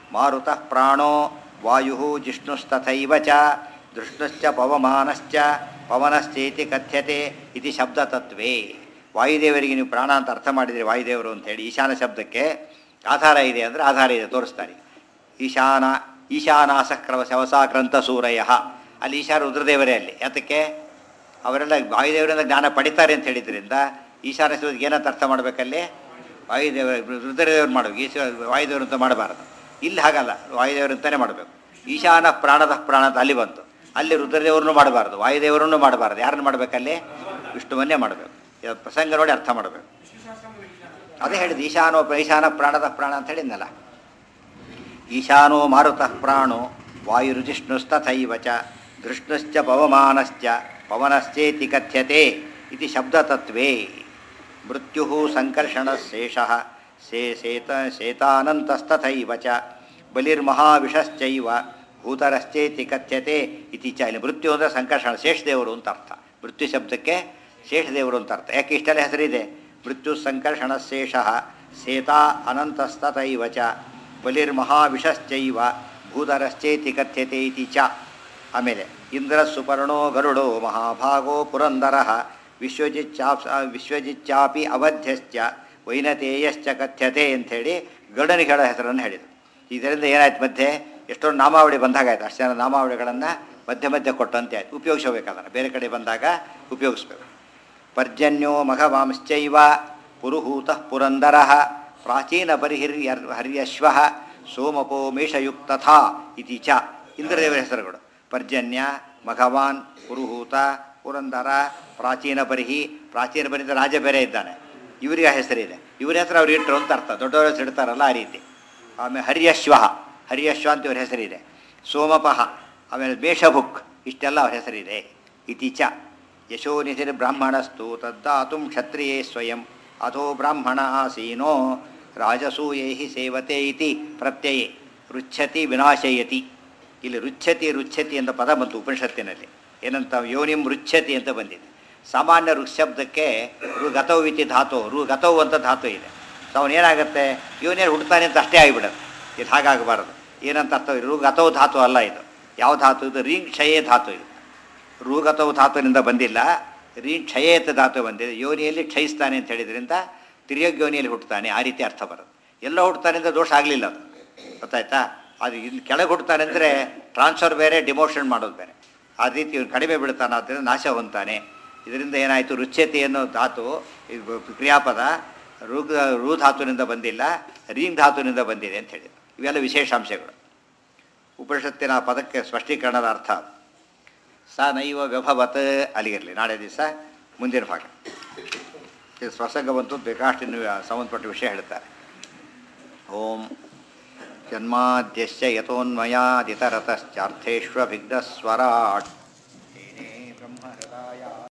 ಮಾರುತಃ ಪ್ರಾಣೋ ವಾಯು ಜಿಷ್ಣುಸ್ತಥೈವ ಚ ಧೃಷ್ಣಶ್ಚ ಪವಮಾನಶ್ಚ ಪವನಶ್ಚೇತಿ ಕಥ್ಯತೆ ಇತಿ ಶಬ್ದತತ್ವೇ. ವಾಯುದೇವರಿಗೆ ನೀವು ಪ್ರಾಣ ಅಂತ ಅರ್ಥ ಮಾಡಿದರೆ ವಾಯುದೇವರು ಅಂತೇಳಿ ಈಶಾನ ಶಬ್ದಕ್ಕೆ ಆಧಾರ ಇದೆ ಅಂದರೆ ಆಧಾರ ಇದೆ ತೋರಿಸ್ತಾರೆ. ಈಶಾನ ಈಶಾನಾಸಕ್ರಮ ಶವಸಾಕ್ರಂತ ಸೂರಯ, ಅಲ್ಲಿ ಈಶಾನ ರುದ್ರದೇವರೇ. ಅಲ್ಲಿ ಯಾತಕ್ಕೆ ಅವರೆಲ್ಲ ವಾಯುದೇವರಿಂದ ಜ್ಞಾನ ಪಡಿತಾರೆ ಅಂತ ಹೇಳಿದ್ರಿಂದ ಈಶಾನ ಶಬ್ದಕ್ಕೆ ಏನಂತ ಅರ್ಥ ಮಾಡಬೇಕಲ್ಲಿ? ವಾಯುದೇವ ರುದ್ರದೇವರು ಮಾಡಬೇಕು, ಈಶ ವಾಯುದೇವರು ಅಂತ ಮಾಡಬಾರ್ದು. ಇಲ್ಲಿ ಹಾಗಲ್ಲ, ವಾಯುದೇವರು ಅಂತಲೇ ಮಾಡಬೇಕು. ಈಶಾನ ಪ್ರಾಣದ ಪ್ರಾಣ ಅಂತ ಅಲ್ಲಿ ಬಂತು, ಅಲ್ಲಿ ರುದ್ರದೇವರನ್ನು ಮಾಡಬಾರ್ದು, ವಾಯುದೇವರನ್ನು ಮಾಡಬಾರ್ದು. ಯಾರನ್ನು ಮಾಡಬೇಕಲ್ಲಿ? ವಿಷ್ಣುವನ್ನೇ ಮಾಡಬೇಕು. ಇದು ಪ್ರಸಂಗ ನೋಡಿ ಅರ್ಥ ಮಾಡಬೇಕು. ಅದೇ ಹೇಳಿದ್ದು ಈಶಾನೋ ಈಶಾನ ಪ್ರಾಣದ ಪ್ರಾಣ ಅಂತ ಹೇಳಿದ್ನಲ್ಲ. ಈಶಾನೋ ಮಾರುತಃ ಪ್ರಾಣೋ ವಾಯುರ್ಜಿಷ್ಣುಸ್ತಥೈವ ಚ ಧೃಷ್ಣಶ್ಚ ಪವಮಾನಶ್ಚ ಪವನಶ್ಚೇತಿ ಕಥ್ಯತೆ ಇತಿ ಶಬ್ದತತ್ವೇ. ಮೃತ್ಯು ಸಂಕರ್ಷಣಶೇಷಃ ಶೇ ಶೇತ ಶೇತಾನಂತಸ್ತಥೈವ ಚ ಬಲಿರ್ಮಹಾವಿಷಶ್ಚೈವ ಭೂತರಶ್ಚೇತಿ ಕಥ್ಯತೆ ಇತಿ ಚ. ಇಲ್ಲಿ ಮೃತ್ಯು ಅಂದರೆ ಸಂಕರ್ಷಣ, ಶೇಷದೇವರು ಅಂತ ಅರ್ಥ. ಮೃತ್ಯು ಶಬ್ದಕ್ಕೆ ಶೇಷದೇವರು ಅಂತ ಅರ್ಥ. ಯಾಕೆ ಇಷ್ಟೆಲ್ಲ ಹೆಸರಿದೆ? ಮೃತ್ಯು ಸಂಕರ್ಷಣಶೇಷಃ ಶೇತಾ ಅನಂತಸ್ತಥೈವ ಚ ಬಲಿರ್ಮಹಾವಿಷಶ್ಚೈವ ಭೂತರಶ್ಚೇತಿ ಕಥ್ಯತೆ ಇತಿ ಚ. ಆಮೇಲೆ ಇಂದ್ರ ಸುಪರ್ಣೋ ಗರುಡೋ ಮಹಾಭಾಗೋ ಪುರಂದರಃ ವಿಶ್ವಜಿಚ್ಚಾಪ್ ವಿಶ್ವಜಿಚ್ಚಾಪಿ ಅವಧ್ಯಶ್ಚ ವೈನತೇಯಶ್ಚ ಕಥ್ಯತೆ ಅಂಥೇಳಿ ಗರುಡನಿಗೆ ಹೇಳೋ ಹೆಸರನ್ನು ಹೇಳಿದರು. ಇದರಿಂದ ಏನಾಯ್ತು? ಮಧ್ಯೆ ಎಷ್ಟೊಂದು ನಾಮಾವಳಿ ಬಂದಾಗಾಯ್ತು. ಅಷ್ಟು ಜನ ನಾಮಾವಳಿಗಳನ್ನು ಮಧ್ಯೆ ಮಧ್ಯೆ ಕೊಟ್ಟಂತೆ ಆಯ್ತು. ಉಪಯೋಗಿಸಬೇಕು, ಅದನ್ನು ಬೇರೆ ಕಡೆ ಬಂದಾಗ ಉಪಯೋಗಿಸ್ಬೇಕು. ಪರ್ಜನ್ಯೋ ಮಘವಾಂಶ್ಚೈವ ಪುರುಹೂತಃ ಪುರಂದರಃ ಪ್ರಾಚೀನ ಪರಿಹಿರ್ಯರ್ ಹರ್ಯಶ್ವ ಸೋಮಪೋ ಮೇಷಯುಕ್ತಥಾ ಇತಿ ಚ. ಇಂದ್ರದೇವರ ಹೆಸರುಗಳು ಪರ್ಜನ್ಯ, ಮಘವಾನ್, ಪುರುಹೂತ, ಪುರಂದರ, ಪ್ರಾಚೀನ ಪರಿಹಿ. ಪ್ರಾಚೀನ ಪರಿಹಿತ ರಾಜ ಬೇರೆ ಇದ್ದಾನೆ, ಇವರಿಗೆ ಹೆಸರಿದೆ. ಇವ್ರ ಹೆಸರು ಅವ್ರು ಇಟ್ಟರು ಅಂತ ಅರ್ಥ. ದೊಡ್ಡವ್ರ ಹೆಸರು ಇಡ್ತಾರಲ್ಲ ಆ ರೀತಿ. ಆಮೇಲೆ ಹರ್ಯಶ್ವ, ಹರ್ಯಶ್ವ ಅಂತ ಇವ್ರ ಹೆಸರಿದೆ. ಸೋಮಪಃ, ಆಮೇಲೆ ಮೇಷಭುಕ್, ಇಷ್ಟೆಲ್ಲ ಅವ್ರ ಹೆಸರಿದೆ. ಇತಿ ಚ. ಯಶೋನಿಧಿರ್ ಬ್ರಾಹ್ಮಣಸ್ತು ತದ್ದಾತುಂ ಕ್ಷತ್ರಿಯೇ ಸ್ವಯಂ ಅಥೋ ಬ್ರಾಹ್ಮಣ ಆಸೀನೋ ರಾಜಸೂಯೈ ಸೇವತೆ ಇತಿ ಪ್ರತ್ಯಯೇ ರುಚ್ಛತಿ ವಿನಾಶಯತಿ. ಇಲ್ಲಿ ರುಚ್ಛತಿ ರುಚ್ಛತಿ ಅಂತ ಪದ ಬಂತು ಉಪನಿಷತ್ತಿನಲ್ಲಿ. ಏನಂತ? ಯೋನಿಂ ರುಚ್ಛತಿ ಅಂತ ಬಂದಿದೆ. ಸಾಮಾನ್ಯ ಋಶಬ್ದಕ್ಕೆ ಋಗತೌವಿತಿ ಧಾತು, ಋಗತೌ ಅಂತ ಧಾತು ಇದೆ. ಸೊ ಅವನೇನಾಗುತ್ತೆ? ಯೋನಿಯಲ್ಲಿ ಹುಡ್ತಾನೆ ಅಂತ ಅಷ್ಟೇ ಆಗಿಬಿಡೋದು. ಇದು ಹಾಗಾಗಬಾರದು. ಏನಂತ ಅರ್ಥ? ಋಗತೌ ಧಾತು ಅಲ್ಲ ಇದು. ಯಾವ ಧಾತು ಇದು? ರೀಂಗ್ ಕ್ಷಯೇ ಧಾತು ಇದು. ಋಗತೌ ಧಾತುವಿನಿಂದ ಬಂದಿಲ್ಲ, ರೀ ಕ್ಷಯೇತ ಧಾತು ಬಂದಿದೆ. ಯೋನಿಯಲ್ಲಿ ಕ್ಷಯಿಸ್ತಾನೆ ಅಂತ ಹೇಳಿದ್ರಿಂದ ತಿರ್ಯೋಗ್ ಯೋನಿಯಲ್ಲಿ ಹುಟ್ಟುತ್ತಾನೆ, ಆ ರೀತಿ ಅರ್ಥ ಬರೋದು. ಎಲ್ಲ ಹುಟ್ಟುತ್ತಾನೆ ಅಂದರೆ ದೋಷ ಆಗಲಿಲ್ಲ, ಅದು ಗೊತ್ತಾಯ್ತಾ? ಅದು ಇಲ್ಲಿ ಕೆಳಗೆ ಹುಟ್ಟುತ್ತಾನೆ ಅಂದರೆ ಟ್ರಾನ್ಸ್ಫರ್ ಬೇರೆ, ಡಿಮೋಷನ್ ಮಾಡೋದು ಬೇರೆ. ಆ ರೀತಿ ಇವ್ನು ಕಡಿಮೆ ಬಿಡ್ತಾನೆ, ಆದ್ದರಿಂದ ನಾಶ ಹೊಂತಾನೆ. ಇದರಿಂದ ಏನಾಯಿತು? ರುಚ್ಯತೆ ಅನ್ನೋ ಧಾತು ಕ್ರಿಯಾಪದ ಋಗ್ ರೂ ಧಾತುವಿನಿಂದ ಬಂದಿಲ್ಲ, ರೀಂಗ್ ಧಾತುವಿನಿಂದ ಬಂದಿದೆ ಅಂತ ಹೇಳಿದ್ರು. ಇವೆಲ್ಲ ವಿಶೇಷಾಂಶಗಳು. ಉಪನಿಷತ್ತಿನ ಪದಕ್ಕೆ ಸ್ಪಷ್ಟೀಕರಣದ ಅರ್ಥ. ಸ ನೈವ ವ್ಯಭವತ್ ಅಲ್ಲಿಗಿರಲಿ. ನಾಳೆ ದಿವಸ ಮುಂದಿನ ಭಾಗ ಇದು ಪ್ರಸಂಗ ಬಂತು, ಬೇಕಾಷ್ಟು ಇನ್ನು ಸಂಬಂಧಪಟ್ಟ ವಿಷಯ ಹೇಳ್ತಾರೆ. ಓಂ ಜನ್ಮಾದ್ಯಸ್ಯ ಯತೋನ್ಮಯಾದಿತರತಶ್ಚಾರ್ಥೇಷ್ವಭಿಘ್ನಸ್ವರಾಟ್